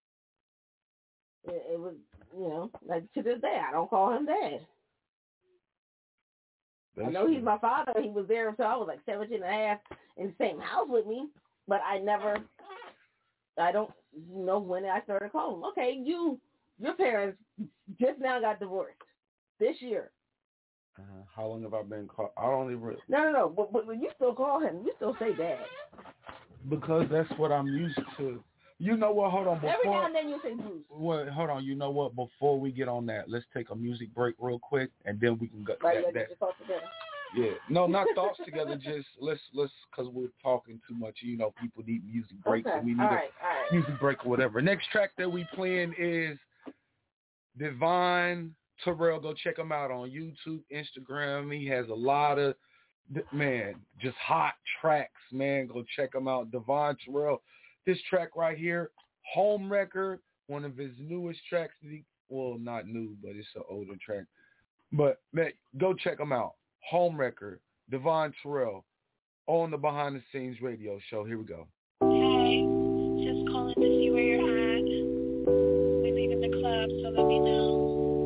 It, it was, you know, like to this day, I don't call him dad. That's I know he's my father. He was there until I was like seventeen and a half in the same house with me, but I never, I don't know when I started calling him. Okay, you, your parents just now got divorced this year. Uh, how long have I been called? I don't even. No, no, no. But, but when you still call him, you still say dad. Because that's what I'm used to. You know what? Hold on. Before, Every now and then you say Bruce. Well, hold on. You know what? Before we get on that, let's take a music break real quick, and then we can go. Right, that, get your thoughts together. Yeah. No, not thoughts together. Just let's let's because we're talking too much. You know, people need music breaks, okay. and we need all a right, all right. music break or whatever. Next track that we playing is Divine Terrell. Go check him out on YouTube, Instagram. He has a lot of, man, just hot tracks, man. Go check him out. Divine Terrell. This track right here, Home Wrecker, one of his newest tracks. Well, not new, but it's an older track. But, man, go check him out. Home Wrecker, Divine Terrell, on the Behind the Scenes radio show. Here we go. Hey, just calling to see where you're at. We're leaving the club, so let me know.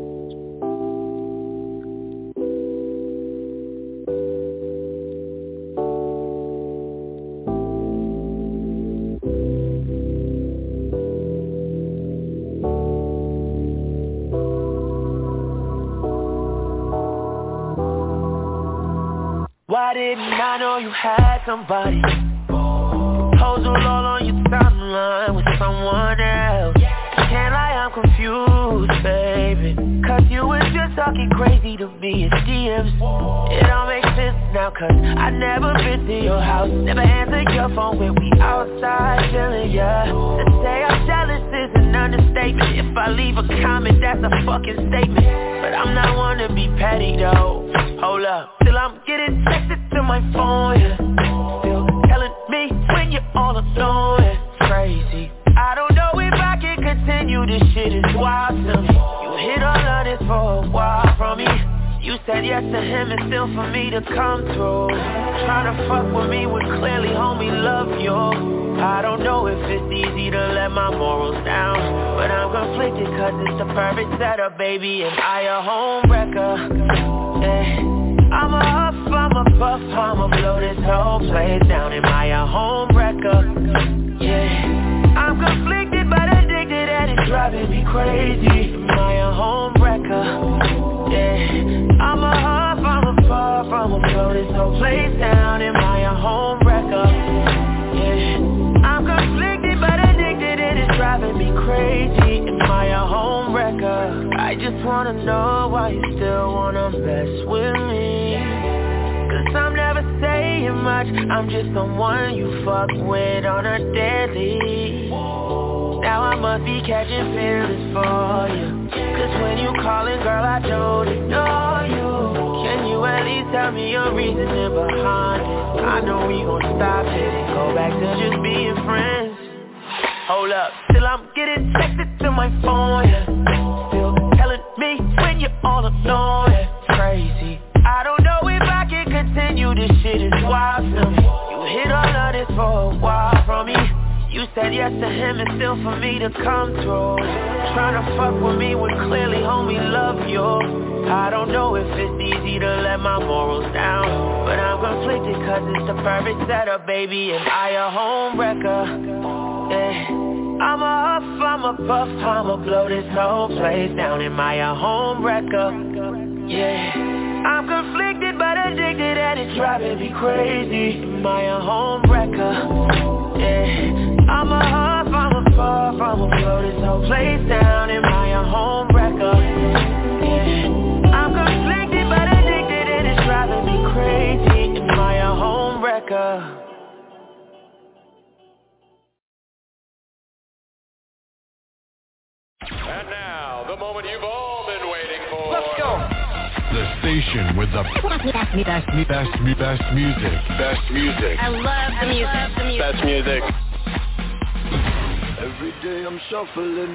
Why didn't I know you had somebody? Proposal all on your timeline with someone else. Can't lie, I'm confused, baby. Cause you was just talking crazy to me in D Ms. It all makes sense now cause I never been to your house. Never answered your phone when we outside chilling, yeah. To say I'm jealous is an understatement. If I leave a comment, that's a fucking statement. But I'm not one to be petty though. Hold up, till I'm getting texted to my phone, yeah. Still telling me when you're all alone, it's crazy. I don't know if I can continue, this shit is wild to me. You hid all of this for a while from me. You said yes to him and still for me to come through. Trying to fuck with me when clearly homie love you. I don't know if it's easy to let my morals down, but I'm conflicted cause it's the perfect setup, baby. And I a home wrecker, yeah. I'm a huff, I'm a puff, I'ma blow this whole place down. Am I a home wrecker? Yeah. I'm conflicted but addicted and it's driving me crazy. Am I a home wrecker? Yeah. I'm a huff, I'm a puff, I'ma blow this whole place down. Am I a home wrecker? Yeah. I'm conflicted but addicted and it's driving me crazy. Am I a home wrecker? I just wanna know why you still wanna mess with me. Cause I'm never saying much, I'm just someone you fuck with on a daily. Now I must be catching feelings for you. Cause when you calling, girl, I don't ignore you. Can you at least tell me your reasoning behind it? I know we gon' stop it and go back to just being friends. Hold up, till I'm getting texted to my phone, yeah. Still telling me when you're all alone, yeah. Crazy. I don't know if I can continue, this shit is wild to me. You hid all of this for a while from me. You said yes to him and still for me to come through. Trying to fuck with me when clearly homie love you. I don't know if it's easy to let my morals down, but I'm conflicted cause it's the perfect setup, baby. And I a home wrecker, yeah. I'm a huff, I'm a puff, I'ma blow this whole place down. Am I a home wrecker? Yeah, I'm conflicted but addicted and it's driving me crazy. Am I a home wrecker? Yeah, I'm a hard from a fall from a flow this whole place down. Am I a home wrecker? Yeah, I'm conflicted but addicted and it's driving me crazy. Am I a home wrecker? And now, the moment you've all been waiting for. Let's go. The station with the best, best, best, best music. Best music. I love the music. Best music. Every day I'm shuffling.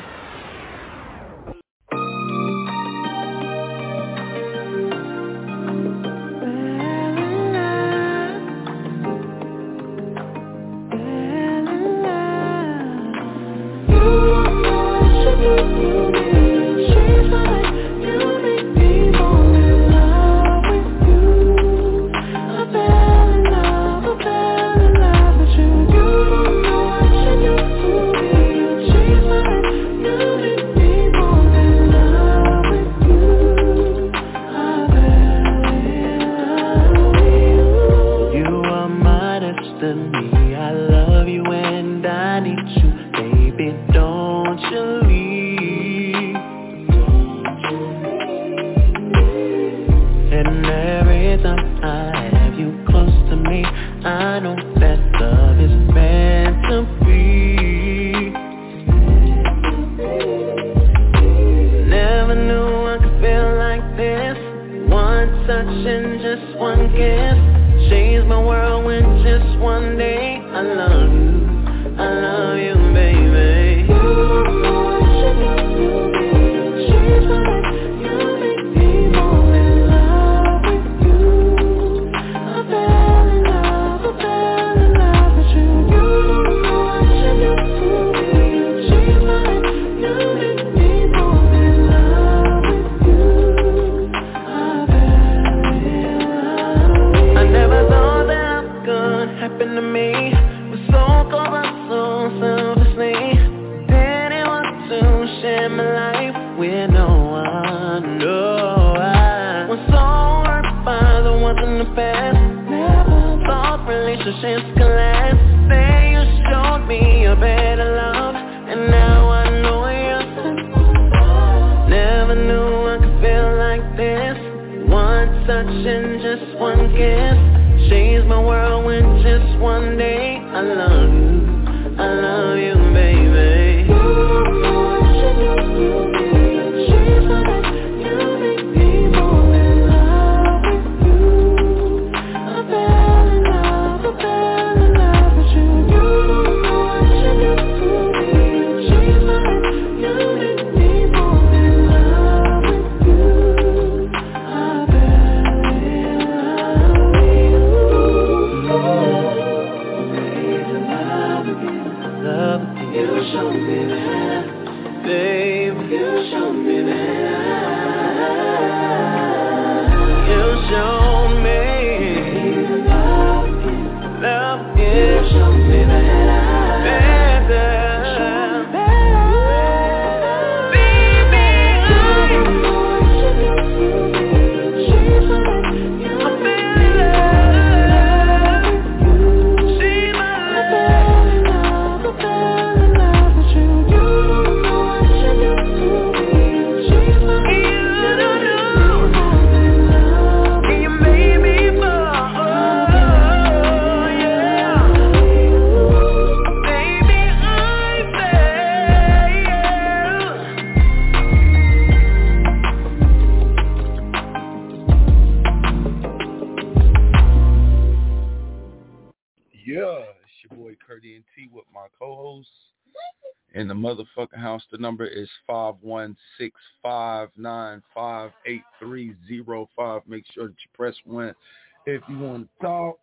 In the motherfucking house, the number is five one six, five nine five, eight three zero five. Make sure that you press one if you want to talk.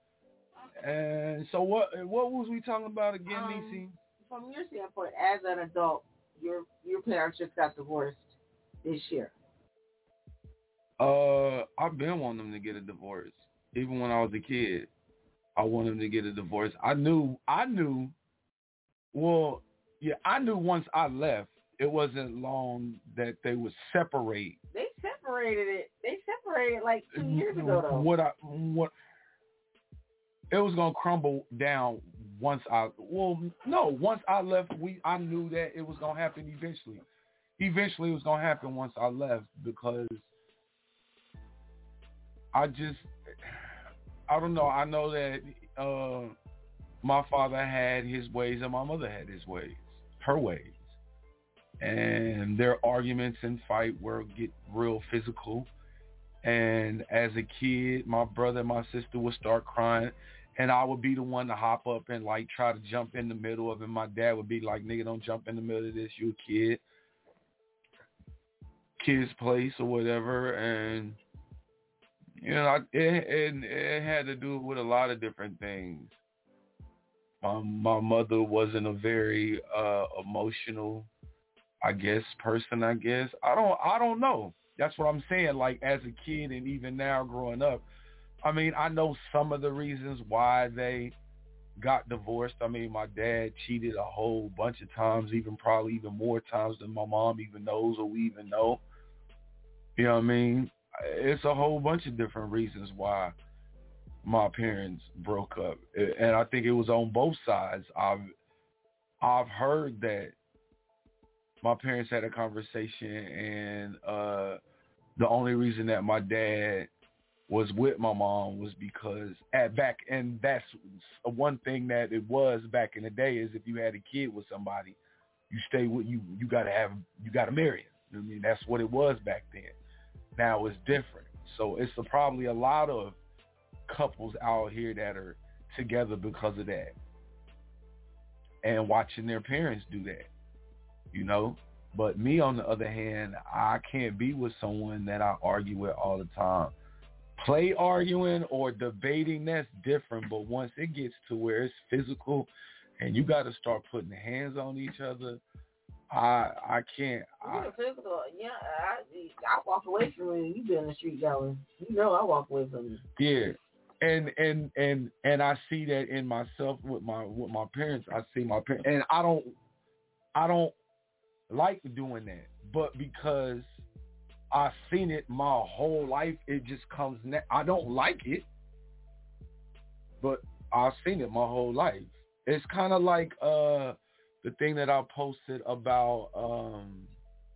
And so what what was we talking about again, um, Niecy? From your standpoint, as an adult, your your parents just got divorced this year. Uh, I've been wanting them to get a divorce. Even when I was a kid, I wanted them to get a divorce. I knew, I knew, well, yeah, I knew once I left, it wasn't long that they would separate. They separated. separated it. They separated like two years ago, though. What I what it was gonna crumble down once I well no once I left. We I knew that it was gonna happen eventually. Eventually, it was gonna happen once I left because I just I don't know. I know that uh, my father had his ways and my mother had his ways, her ways. And their arguments and fight were get real physical. And as a kid, my brother and my sister would start crying, and I would be the one to hop up and like try to jump in the middle of it. My dad would be like, "Nigga, don't jump in the middle of this. You a kid, kid's place or whatever." And you know, I, it, it it had to do with a lot of different things. Um, my mother wasn't a very uh, emotional, I guess, person, I guess. I don't I don't know. That's what I'm saying. Like, as a kid and even now growing up, I mean, I know some of the reasons why they got divorced. I mean, my dad cheated a whole bunch of times, even probably even more times than my mom even knows or we even know. You know what I mean? It's a whole bunch of different reasons why my parents broke up. And I think it was on both sides. I've I've heard that my parents had a conversation, and uh, the only reason that my dad was with my mom was because at back, and that's one thing that it was back in the day, is if you had a kid with somebody, you stay with you. You gotta have, you gotta marry him. I mean, that's what it was back then. Now it's different. So it's a, probably a lot of couples out here that are together because of that, and watching their parents do that. You know, but me, on the other hand, I can't be with someone that I argue with all the time. Play arguing or debating, that's different. But once it gets to where it's physical and you got to start putting hands on each other, I I can't. I, physical, yeah, I, I walk away from you. You been in the street going, you know, I walk away from you. Yeah. And and and and I see that in myself with my with my parents. I see my parents, and I don't I don't. like doing that, but because I've seen it my whole life, it just comes na- I don't like it, but I've seen it my whole life. It's kind of like uh the thing that I posted about um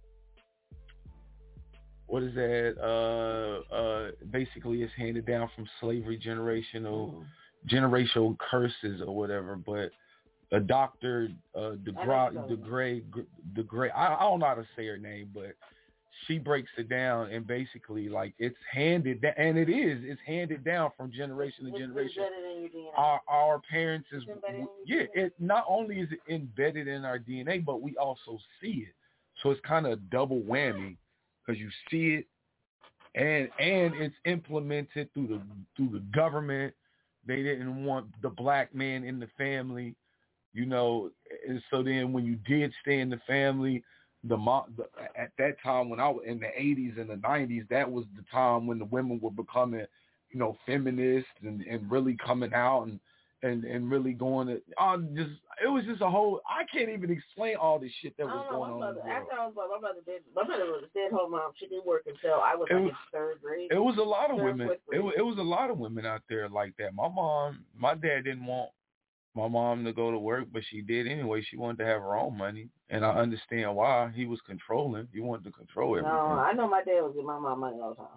what is that uh uh basically it's handed down from slavery, generational generational curses or whatever. But a doctor, uh, DeGray, DeGray, DeGray, I, I don't know how to say her name, but she breaks it down, and basically, like, it's handed down, and it is, it's handed down from generation to generation. Our our parents is, yeah, it not only is it embedded in our D N A, but we also see it. So it's kind of a double whammy, because you see it, and and it's implemented through the through the government. They didn't want the black man in the family. You know, and so then when you did stay in the family, the, mo- the at that time when I was in the eighties and the nineties, that was the time when the women were becoming, you know, feminists and, and really coming out and, and, and really going to, uh, just, it was just a whole, I can't even explain all this shit that was know, going on. Mother, after I was born, my mother did, my mother was a stay-at-home mom. She didn't work until I was it like was, in third grade. It was a lot of women. It, grade. it was a lot of women out there like that. My mom, my dad didn't want my mom to go to work, but she did anyway. She wanted to have her own money, and I understand why. He was controlling. He wanted to control everything. No, I know my dad was giving my mom money all the time.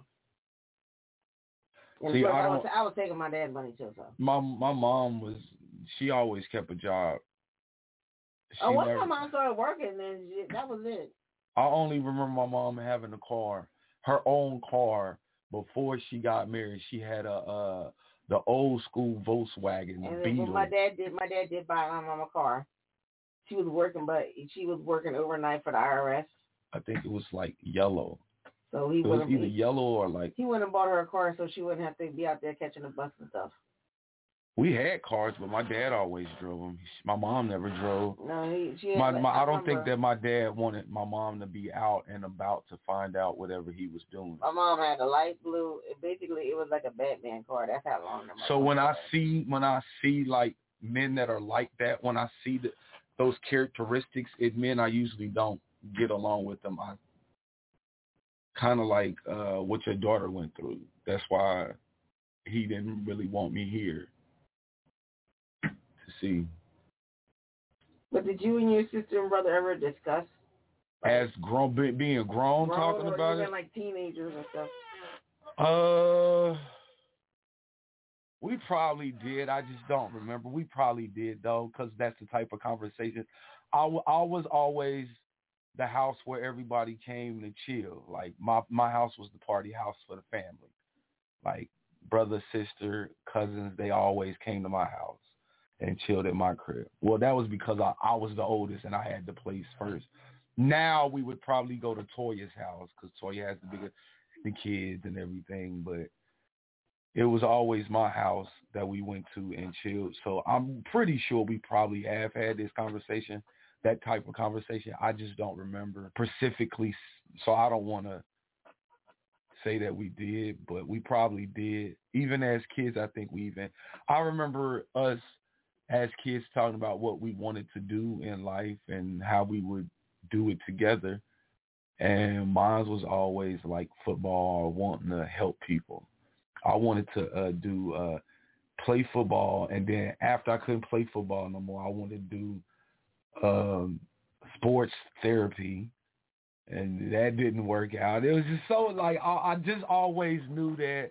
And See, plus, I, I, don't, was, I was taking my dad's money too. So my my mom was, she always kept a job. She oh, once never, my mom started working, then she, that was it. I only remember my mom having a car, her own car, before she got married. She had a uh, the old school Volkswagen and Beetle. When my dad did, my dad did buy my mom a car. She was working, but she was working overnight for the I R S. I think it was like yellow. So he it was either yellow or like. He went and bought her a car so she wouldn't have to be out there catching the bus and stuff. We had cars, but my dad always drove them. My mom never drove. No, he, she had, my, like, my, I, I don't remember. think that my dad wanted my mom to be out and about to find out whatever he was doing. My mom had a light blue. It, basically, it was like a Batman car. That's how long. So when I see when I see like men that are like that, when I see the, those characteristics in men, I usually don't get along with them. I kind of like uh, what your daughter went through. That's why he didn't really want me here to see. But did you and your sister and brother ever discuss? Like, As grown, be, being grown, grown talking or about even it? like teenagers and stuff? Uh, we probably did. I just don't remember. We probably did, though, because that's the type of conversation. I, w- I was always the house where everybody came to chill. Like, my, my house was the party house for the family. Like, brother, sister, cousins, they always came to my house and chilled at my crib. Well, that was because I, I was the oldest and I had the place first. Now we would probably go to Toya's house because Toya has the bigger, the kids and everything. But it was always my house that we went to and chilled. So I'm pretty sure we probably have had this conversation, that type of conversation. I just don't remember specifically. So I don't want to say that we did, but we probably did. Even as kids, I think we even, I remember us as kids talking about what we wanted to do in life and how we would do it together. And mine was always like football or wanting to help people. I wanted to uh, do uh, play football, and then after I couldn't play football no more, I wanted to do um, sports therapy, and that didn't work out. It was just so like I, I just always knew that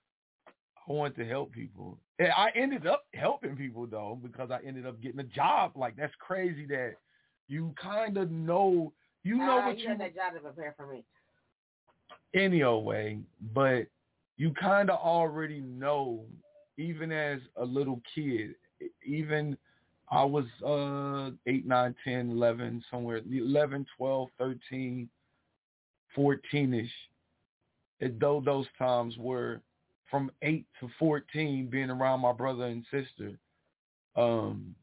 I wanted to help people. And I ended up helping people though because I ended up getting a job. Like that's crazy that you kind of know you know uh, what you you had that job to prepare for me. Any old way, but you kind of already know, even as a little kid, even I was uh, eight, nine, ten, eleven, somewhere, eleven, twelve, thirteen, fourteen-ish. It, though those times were from eight to fourteen, being around my brother and sister, um,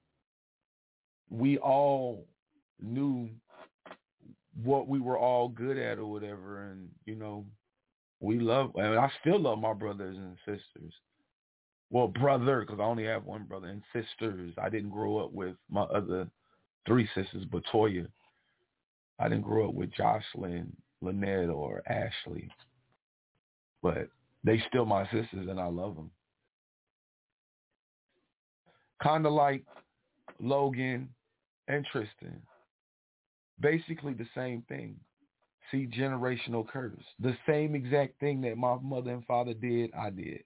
we all knew what we were all good at or whatever, and, you know, we love, I mean, I still love my brothers and sisters. Well, brother, because I only have one brother, and sisters. I didn't grow up with my other three sisters, but Toya. I didn't grow up with Jocelyn, Lynette, or Ashley. But they still my sisters, and I love them. Kind of like Logan and Tristan. Basically the same thing. See, generational curse. The same exact thing that my mother and father did, I did.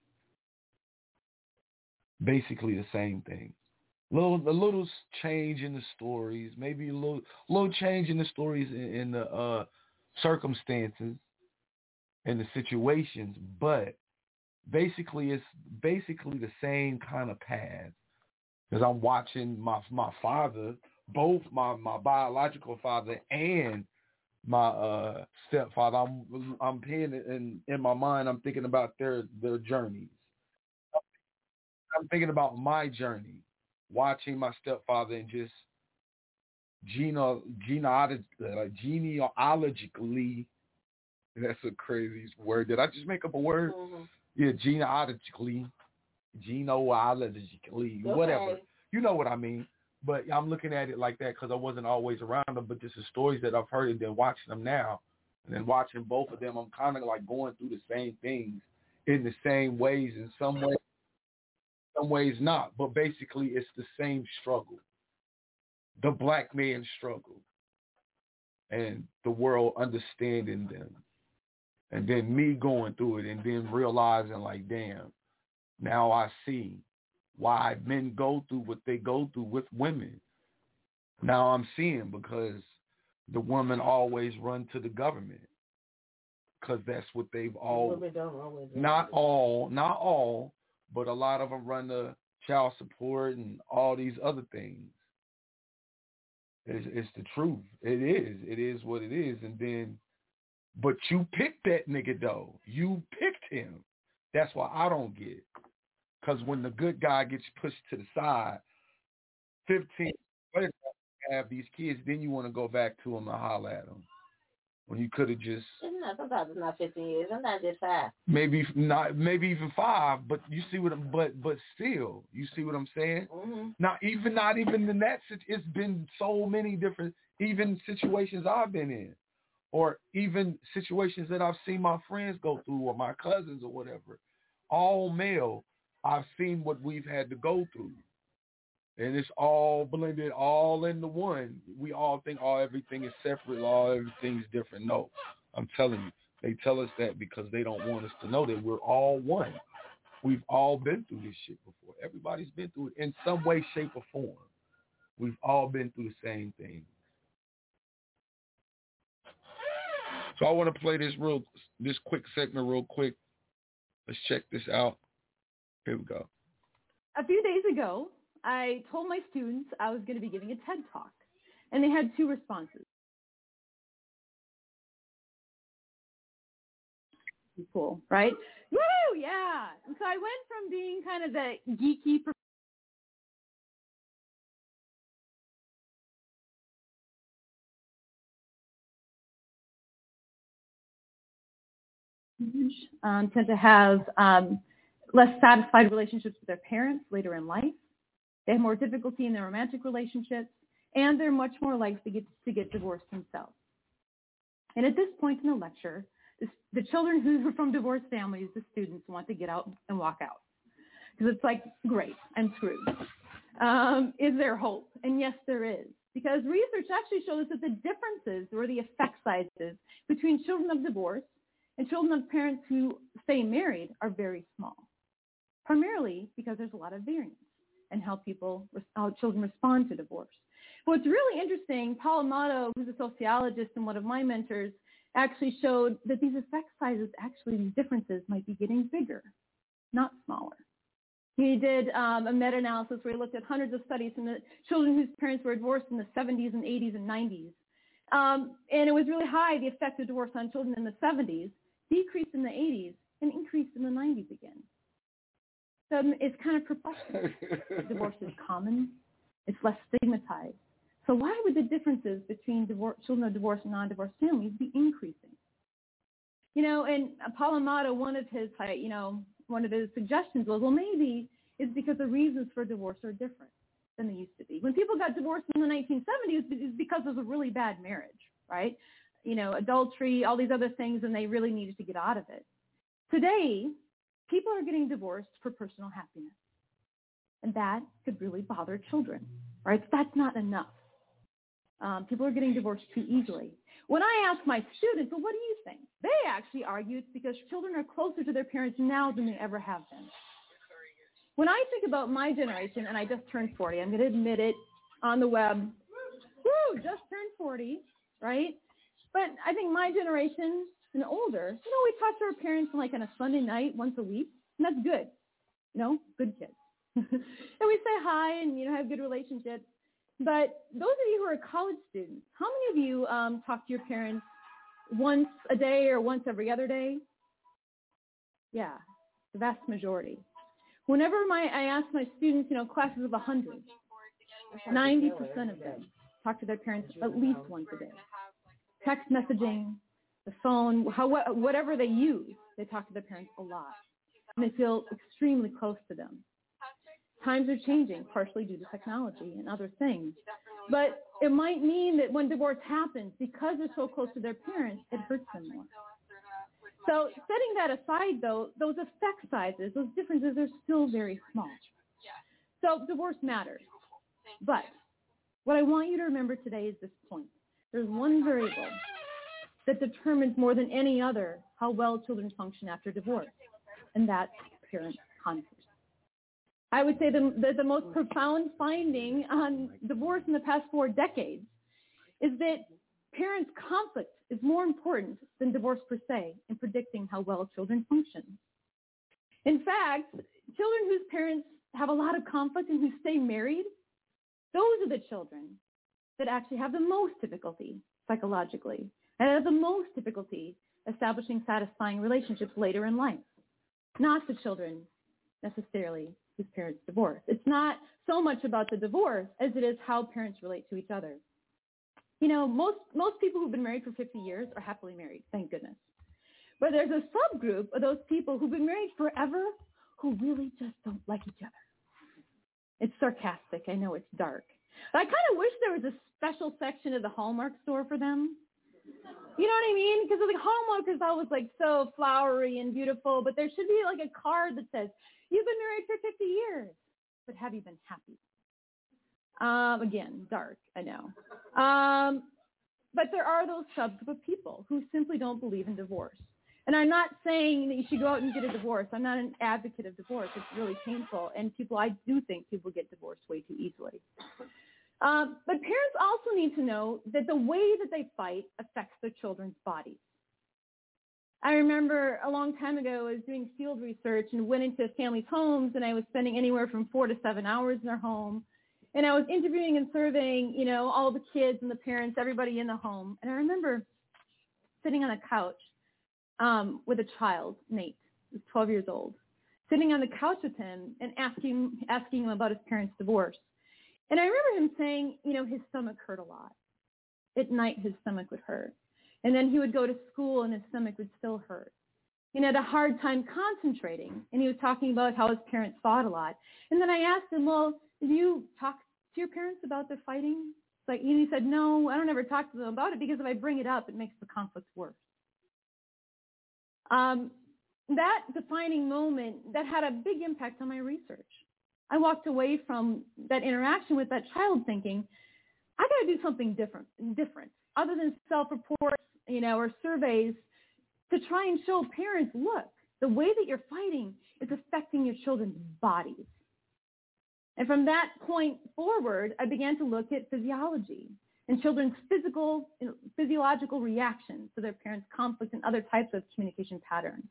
Basically the same thing. Little, a little change in the stories, maybe a little, little change in the stories in, in the uh, circumstances and the situations, but basically it's basically the same kind of path. Because I'm watching my my father, both my, my biological father and my uh, stepfather, I'm I'm paying it in, in my mind, I'm thinking about their, their journeys. I'm thinking about my journey, watching my stepfather and just geno, genealog, uh, genealogically, that's a crazy word. Did I just make up a word? Mm-hmm. Yeah, genealogically, genealogically, okay. Whatever. You know what I mean. But I'm looking at it like that because I wasn't always around them, but just the stories that I've heard and then watching them now. And then watching both of them, I'm kind of like going through the same things in the same ways, in some ways, some ways not. But basically it's the same struggle. The black man's struggle. And the world understanding them. And then me going through it and then realizing like, damn, now I see why men go through what they go through with women. Now I'm seeing because the women always run to the government because that's what they've all, women don't always not all, not all, but a lot of them run to child support and all these other things. It's, it's the truth. It is. It is what it is. And then, but you picked that nigga though. You picked him. That's why I don't get it. Because when the good guy gets pushed to the side, fifteen years have these kids, then you want to go back to them and holler at them. When you could have just... It's not, sometimes it's not fifteen years. Sometimes it's five. Maybe not, maybe even five, but you see what I'm... But, but still, you see what I'm saying? Mm-hmm. Not even, not even in that... It's been so many different, even situations I've been in. or even situations that I've seen my friends go through or my cousins or whatever, all male, I've seen what we've had to go through. And it's all blended, all into one. We all think, oh, everything is separate, all everything's different. No, I'm telling you, they tell us that because they don't want us to know that we're all one. We've all been through this shit before. Everybody's been through it in some way, shape, or form. We've all been through the same thing. So I want to play this real, this quick segment real quick. Let's check this out. Here we go. A few days ago, I told my students I was going to be giving a TED Talk, and they had two responses. Cool, right? Woo, yeah. And so I went from being kind of the geeky um, tend to have um, less satisfied relationships with their parents later in life. They have more difficulty in their romantic relationships, and they're much more likely to get, to get divorced themselves. And at this point in the lecture, this, the children who are from divorced families, the students, want to get out and walk out. Because it's like, great, I'm screwed. Um, is there hope? And yes, there is. Because research actually shows that the differences or the effect sizes between children of divorce and children of parents who stay married are very small. Primarily because there's a lot of variance in how people, how children respond to divorce. What's really interesting, Paul Amato, who's a sociologist and one of my mentors, actually showed that these effect sizes, actually these differences might be getting bigger, not smaller. He did um, a meta-analysis where he looked at hundreds of studies from the children whose parents were divorced in the seventies and eighties and nineties. Um, and it was really high, the effect of divorce on children in the seventies, decreased in the eighties, and increased in the nineties again. So it's kind of perplexing. Divorce is common. It's less stigmatized. So why would the differences between divorce, children of divorced and non-divorced families be increasing? You know, and Paul Amato, one of his, you know, one of his suggestions was, well, maybe it's because the reasons for divorce are different than they used to be. When people got divorced in the nineteen seventies, it's because it was a really bad marriage, right? You know, adultery, all these other things, and they really needed to get out of it. Today, people are getting divorced for personal happiness, and that could really bother children, right? So that's not enough. Um, people are getting divorced too easily. When I ask my students, well, what do you think? They actually argue it's because children are closer to their parents now than they ever have been. When I think about my generation, and I just turned forty, I'm going to admit it on the web, woo, just turned forty, right? But I think my generation and older, you know, we talk to our parents like on a Sunday night once a week, and that's good. You know, good kids. And we say hi and, you know, have good relationships. But those of you who are college students, how many of you um, talk to your parents once a day or once every other day? Yeah, the vast majority. Whenever my I ask my students, you know, classes of one hundred, ninety percent of them talk to their parents at least once a day. Text messaging, the phone, how, whatever they use, they talk to their parents a lot. And they feel extremely close to them. Times are changing, partially due to technology and other things. But it might mean that when divorce happens, because they're so close to their parents, it hurts them more. So setting that aside, though, those effect sizes, those differences are still very small. So divorce matters. But what I want you to remember today is this point. There's one variable that determines more than any other how well children function after divorce, and that's parent conflict. I would say the, the, the most profound finding on divorce in the past four decades is that parents' conflict is more important than divorce per se in predicting how well children function. In fact, children whose parents have a lot of conflict and who stay married, those are the children that actually have the most difficulty psychologically and have the most difficulty establishing satisfying relationships later in life, not the children necessarily whose parents divorce. It's not so much about the divorce as it is how parents relate to each other. You know, most, most people who've been married for fifty years are happily married, thank goodness. But there's a subgroup of those people who've been married forever who really just don't like each other. It's sarcastic. I know it's dark. But I kind of wish there was a special section of the Hallmark store for them. You know what I mean? Because like Hallmark is always like so flowery and beautiful, but there should be like a card that says, you've been married for fifty years, but have you been happy? Um, again, dark, I know. Um, but there are those subgroup of people who simply don't believe in divorce. And I'm not saying that you should go out and get a divorce. I'm not an advocate of divorce. It's really painful. And people, I do think people get divorced way too easily. Um, but parents also need to know that the way that they fight affects their children's bodies. I remember a long time ago, I was doing field research and went into families' homes, and I was spending anywhere from four to seven hours in their home. And I was interviewing and surveying, you know, all the kids and the parents, everybody in the home. And I remember sitting on a couch um, with a child, Nate, who's twelve years old, sitting on the couch with him and asking asking him about his parents' divorce. And I remember him saying, you know, his stomach hurt a lot. At night, his stomach would hurt. And then he would go to school and his stomach would still hurt. He had a hard time concentrating. And he was talking about how his parents fought a lot. And then I asked him, well, did you talk to your parents about their fighting? It's like, and he said, no, I don't ever talk to them about it because if I bring it up, it makes the conflict worse. Um, that defining moment, that had a big impact on my research. I walked away from that interaction with that child thinking, I got to do something different, different, other than self-reports, you know, or surveys, to try and show parents, look, the way that you're fighting is affecting your children's bodies. And from that point forward, I began to look at physiology and children's physical, physiological reactions to their parents' conflict and other types of communication patterns,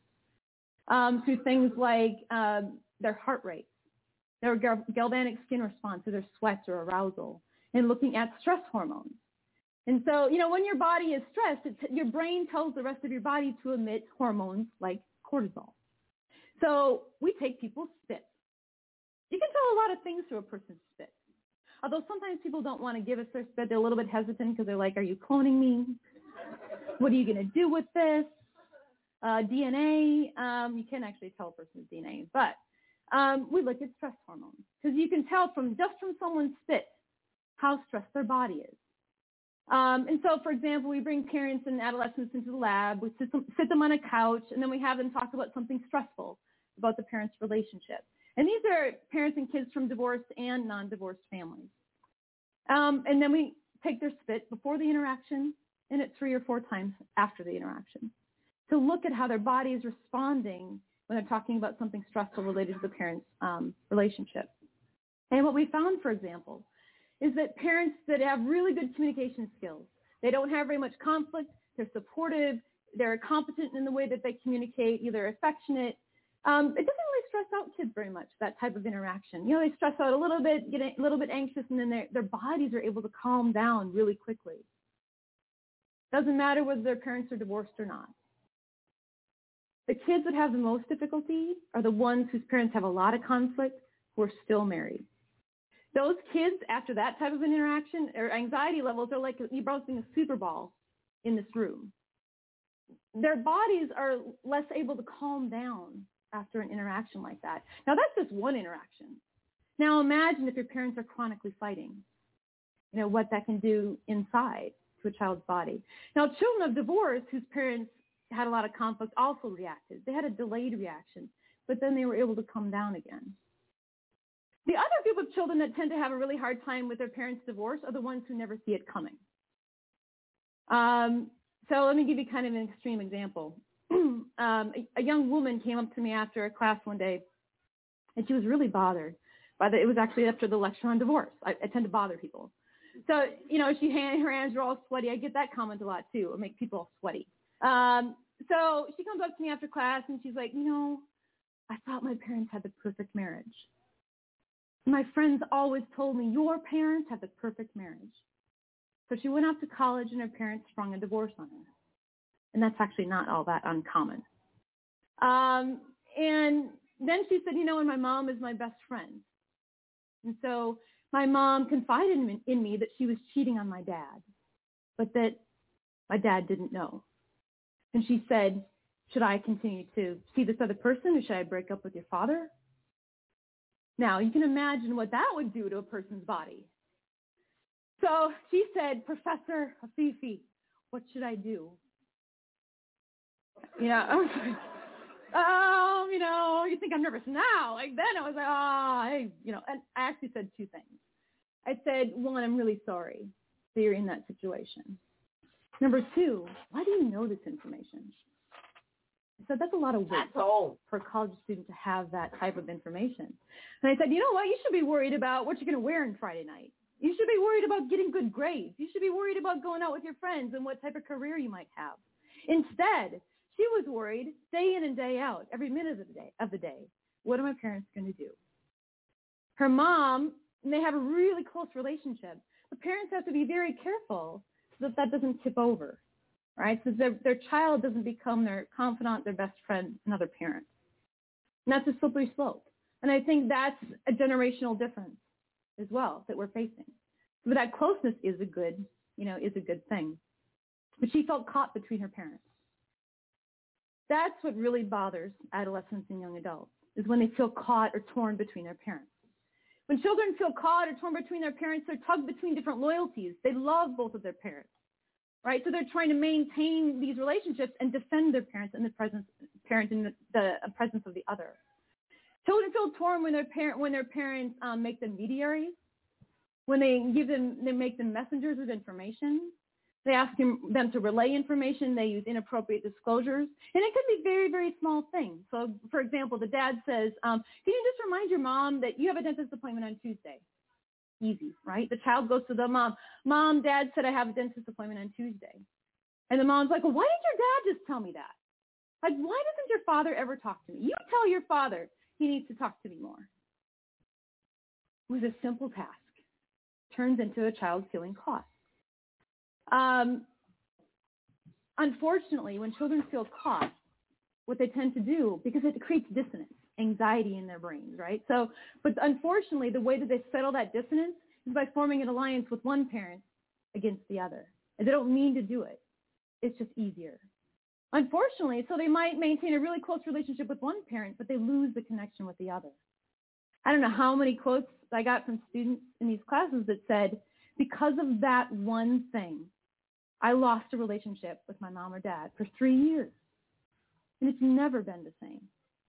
um, through things like uh, their heart rate, their gal- galvanic skin response to their sweats or arousal, and looking at stress hormones. And so, you know, when your body is stressed, it's, your brain tells the rest of your body to emit hormones like cortisol. So we take people's spit. You can tell a lot of things through a person's spit. Although sometimes people don't want to give us their spit. They're a little bit hesitant because they're like, are you cloning me? What are you going to do with this? Uh, D N A, um, you can't actually tell a person's D N A, but um, we look at stress hormones because you can tell from just from someone's spit how stressed their body is. Um, and so, for example, we bring parents and adolescents into the lab, we sit them, sit them on a couch, and then we have them talk about something stressful about the parents' relationship. And these are parents and kids from divorced and non-divorced families. Um, and then we take their spit before the interaction and at three or four times after the interaction to look at how their body is responding when they're talking about something stressful related to the parents' um, relationship. And what we found, for example, is that parents that have really good communication skills, they don't have very much conflict, they're supportive, they're competent in the way that they communicate, either affectionate. Um, it doesn't really stress out kids very much, that type of interaction. You know, they stress out a little bit, get a little bit anxious, and then their, their bodies are able to calm down really quickly. Doesn't matter whether their parents are divorced or not. The kids that have the most difficulty are the ones whose parents have a lot of conflict who are still married. Those kids, after that type of an interaction, their anxiety levels are like you bouncing a Super Bowl in this room. Their bodies are less able to calm down after an interaction like that. Now, that's just one interaction. Now, imagine if your parents are chronically fighting, you know, what that can do inside to a child's body. Now, children of divorce whose parents had a lot of conflict also reacted. They had a delayed reaction, but then they were able to come down again. The other group of children that tend to have a really hard time with their parents' divorce are the ones who never see it coming. Um, so let me give you kind of an extreme example. um, a, a young woman came up to me after a class one day, and she was really bothered by the, it was actually after the lecture on divorce. I, I tend to bother people. So, you know, she hand, her hands are all sweaty. I get that comment a lot, too. It makes people sweaty. Um, so she comes up to me after class, and she's like, you know, I thought my parents had the perfect marriage. My friends always told me, your parents have the perfect marriage. So she went off to college, and her parents sprung a divorce on her. And that's actually not all that uncommon. Um, and then she said, you know, and my mom is my best friend. And so my mom confided in me, in me that she was cheating on my dad, but that my dad didn't know. And she said, should I continue to see this other person, or should I break up with your father? Now, you can imagine what that would do to a person's body. So she said, Professor Afifi, what should I do? You know, I was like, oh, you know, you think I'm nervous now. Like then I was like, oh, hey, you know, and I actually said two things. I said, one, I'm really sorry that you're in that situation. Number two, why do you know this information? I said, that's a lot of weight for a college student to have that type of information. And I said, you know what? You should be worried about what you're going to wear on Friday night. You should be worried about getting good grades. You should be worried about going out with your friends and what type of career you might have. Instead, she was worried day in and day out, every minute of the day. Of the day. What are my parents going to do? Her mom, and they have a really close relationship. The parents have to be very careful so that that doesn't tip over, right? So their, their child doesn't become their confidant, their best friend, another parent. And that's a slippery slope. And I think that's a generational difference as well that we're facing. But that closeness is a good, you know, is a good thing. But she felt caught between her parents. That's what really bothers adolescents and young adults, is when they feel caught or torn between their parents. When children feel caught or torn between their parents, they're tugged between different loyalties. They love both of their parents, right? So they're trying to maintain these relationships and defend their parents in the presence, parent in the, the presence of the other. Children feel torn when their parent when their parents um, make them mediaries, when they give them they make them messengers of information. They ask them, them to relay information. They use inappropriate disclosures. And it could be very, very small things. So, for example, the dad says, um, can you just remind your mom that you have a dentist appointment on Tuesday? Easy, right? The child goes to the mom. Mom, Dad said I have a dentist appointment on Tuesday. And the mom's like, well, why didn't your dad just tell me that? Like, why doesn't your father ever talk to me? You tell your father he needs to talk to me more. It was a simple task. Turns into a child feeling caught. Um, unfortunately, when children feel caught, what they tend to do, because it creates dissonance, anxiety in their brains, right? So, but unfortunately, the way that they settle that dissonance is by forming an alliance with one parent against the other. And they don't mean to do it. It's just easier. Unfortunately, so they might maintain a really close relationship with one parent, but they lose the connection with the other. I don't know how many quotes I got from students in these classes that said, because of that one thing, I lost a relationship with my mom or dad for three years. And it's never been the same.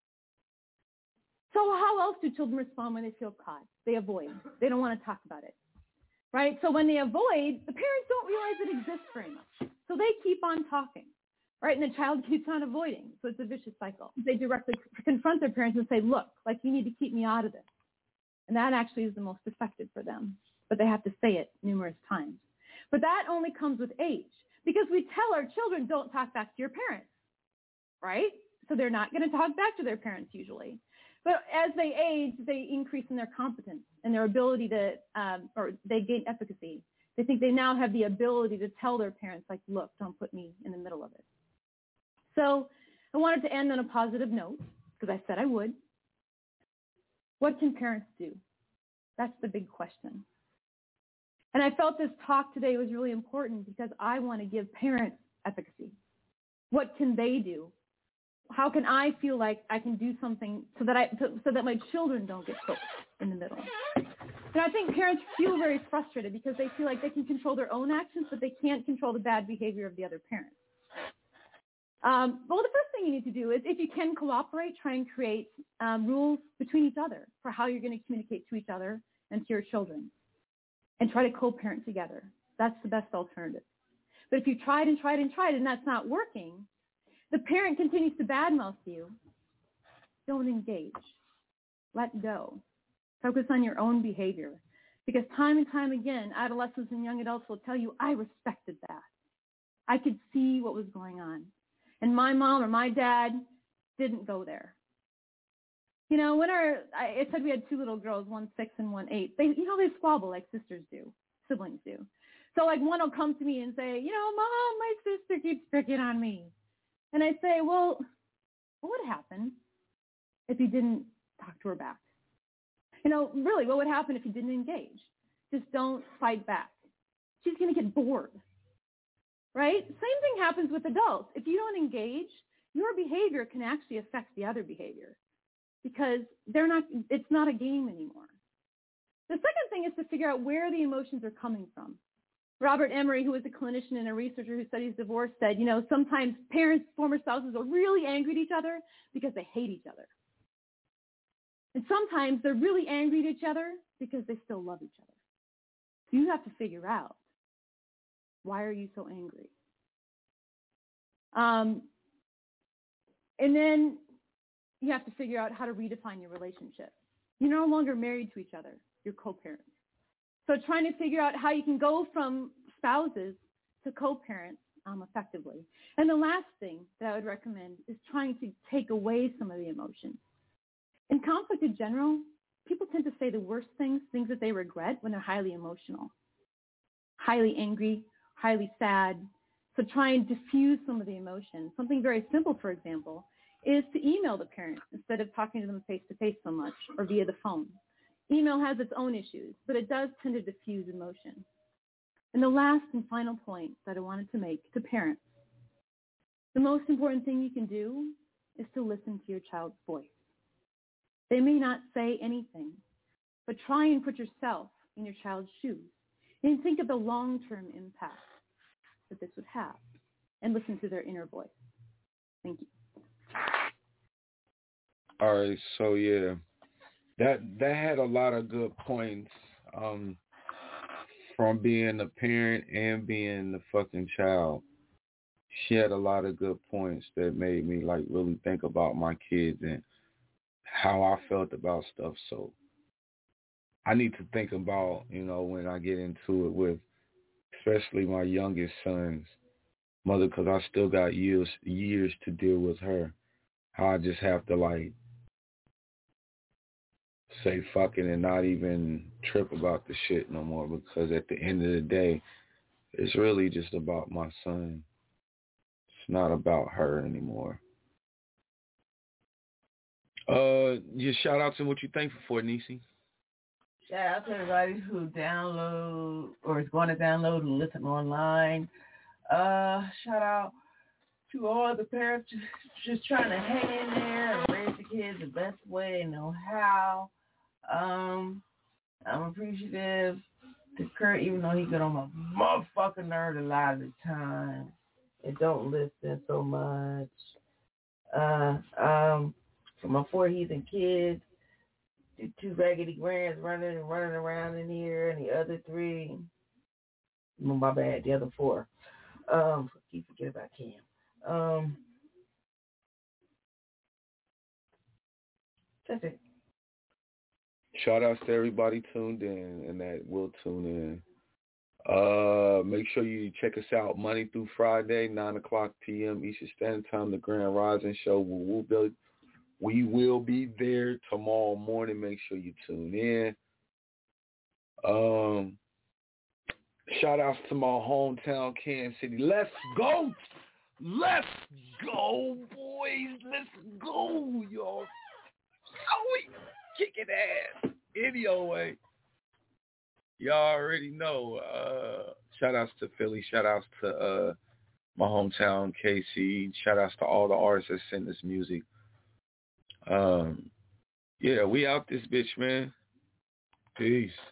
So how else do children respond when they feel caught? They avoid. They don't want to talk about it. Right? So when they avoid, the parents don't realize it exists very much. So they keep on talking. Right? And the child keeps on avoiding. So it's a vicious cycle. They directly confront their parents and say, look, like you need to keep me out of this. And that actually is the most effective for them. But they have to say it numerous times. But that only comes with age, because we tell our children, don't talk back to your parents, right? So they're not going to talk back to their parents usually. But as they age, they increase in their competence and their ability to, um, or they gain efficacy. They think they now have the ability to tell their parents, like, look, don't put me in the middle of it. So I wanted to end on a positive note, because I said I would. What can parents do? That's the big question. And I felt this talk today was really important because I want to give parents efficacy. What can they do? How can I feel like I can do something so that I so, so that my children don't get put in the middle? And I think parents feel very frustrated because they feel like they can control their own actions, but they can't control the bad behavior of the other parents. Um, well, the first thing you need to do is, if you can cooperate, try and create um, rules between each other for how you're going to communicate to each other and to your children. And try to co-parent together. That's the best alternative. But if you tried and tried and tried and that's not working, the parent continues to badmouth you. Don't engage. Let go. Focus on your own behavior. Because time and time again, adolescents and young adults will tell you, I respected that. I could see what was going on. And my mom or my dad didn't go there. You know, when our, I said we had two little girls, one six and one eight. They, you know, they squabble like sisters do, siblings do. So like one will come to me and say, you know, Mom, my sister keeps picking on me. And I say, well, what would happen if you didn't talk to her back? You know, really, what would happen if you didn't engage? Just don't fight back. She's going to get bored, right? Same thing happens with adults. If you don't engage, your behavior can actually affect the other behavior. Because they're not, it's not a game anymore. The second thing is to figure out where the emotions are coming from, Robert Emery, who is a clinician and a researcher who studies divorce, said, you know, sometimes parents, former spouses are really angry at each other because they hate each other. And sometimes they're really angry at each other because they still love each other. So you have to figure out, why are you so angry? Um, and then you have to figure out how to redefine your relationship. You're no longer married to each other. You're co-parents. So trying to figure out how you can go from spouses to co-parents um, effectively. And the last thing that I would recommend is trying to take away some of the emotions. In conflict in general, people tend to say the worst things, things that they regret when they're highly emotional, highly angry, highly sad. So try and diffuse some of the emotions. Something very simple, for example, is to email the parent instead of talking to them face-to-face so much or via the phone. Email has its own issues, but it does tend to diffuse emotion. And the last and final point that I wanted to make to parents, the most important thing you can do is to listen to your child's voice. They may not say anything, but try and put yourself in your child's shoes and think of the long-term impact that this would have and listen to their inner voice. Thank you. All right, so yeah, that that had a lot of good points um, from being a parent and being the fucking child. She had a lot of good points that made me like really think about my kids and how I felt about stuff. So I need to think about, you know, when I get into it with especially my youngest son's mother, because I still got years years to deal with her. How I just have to like say fucking and not even trip about the shit no more, because at the end of the day, it's really just about my son. It's not about her anymore. Uh, just shout out to what you thankful for, Niecy. Shout out to everybody who download or is going to download and listen online. Uh, shout out to all the parents just, just trying to hang in there and raise the kids the best way they know how. Um, I'm appreciative to Kurt, even though he get on my motherfucking nerve a lot of the time and don't listen so much. Uh, um, for my four heathen kids, the two raggedy grands running and running around in here, and the other three, well, my bad, the other four. Um, keep forget about Cam. Um, that's it. Shout outs to everybody tuned in and that will tune in. Uh, make sure you check us out Monday through Friday, nine o'clock p.m. Eastern Standard Time, the Grand Rising Show. We will be, we will be there tomorrow morning. Make sure you tune in. Um, shout outs to my hometown, Kansas City. Let's go. Let's go, boys. Let's go, y'all. Oh, we kicking ass. Anyway, y'all already know. Uh, shout outs to Philly. Shout outs to uh, my hometown, K C. Shout outs to all the artists that send this music. Um, yeah, we out this bitch, man. Peace.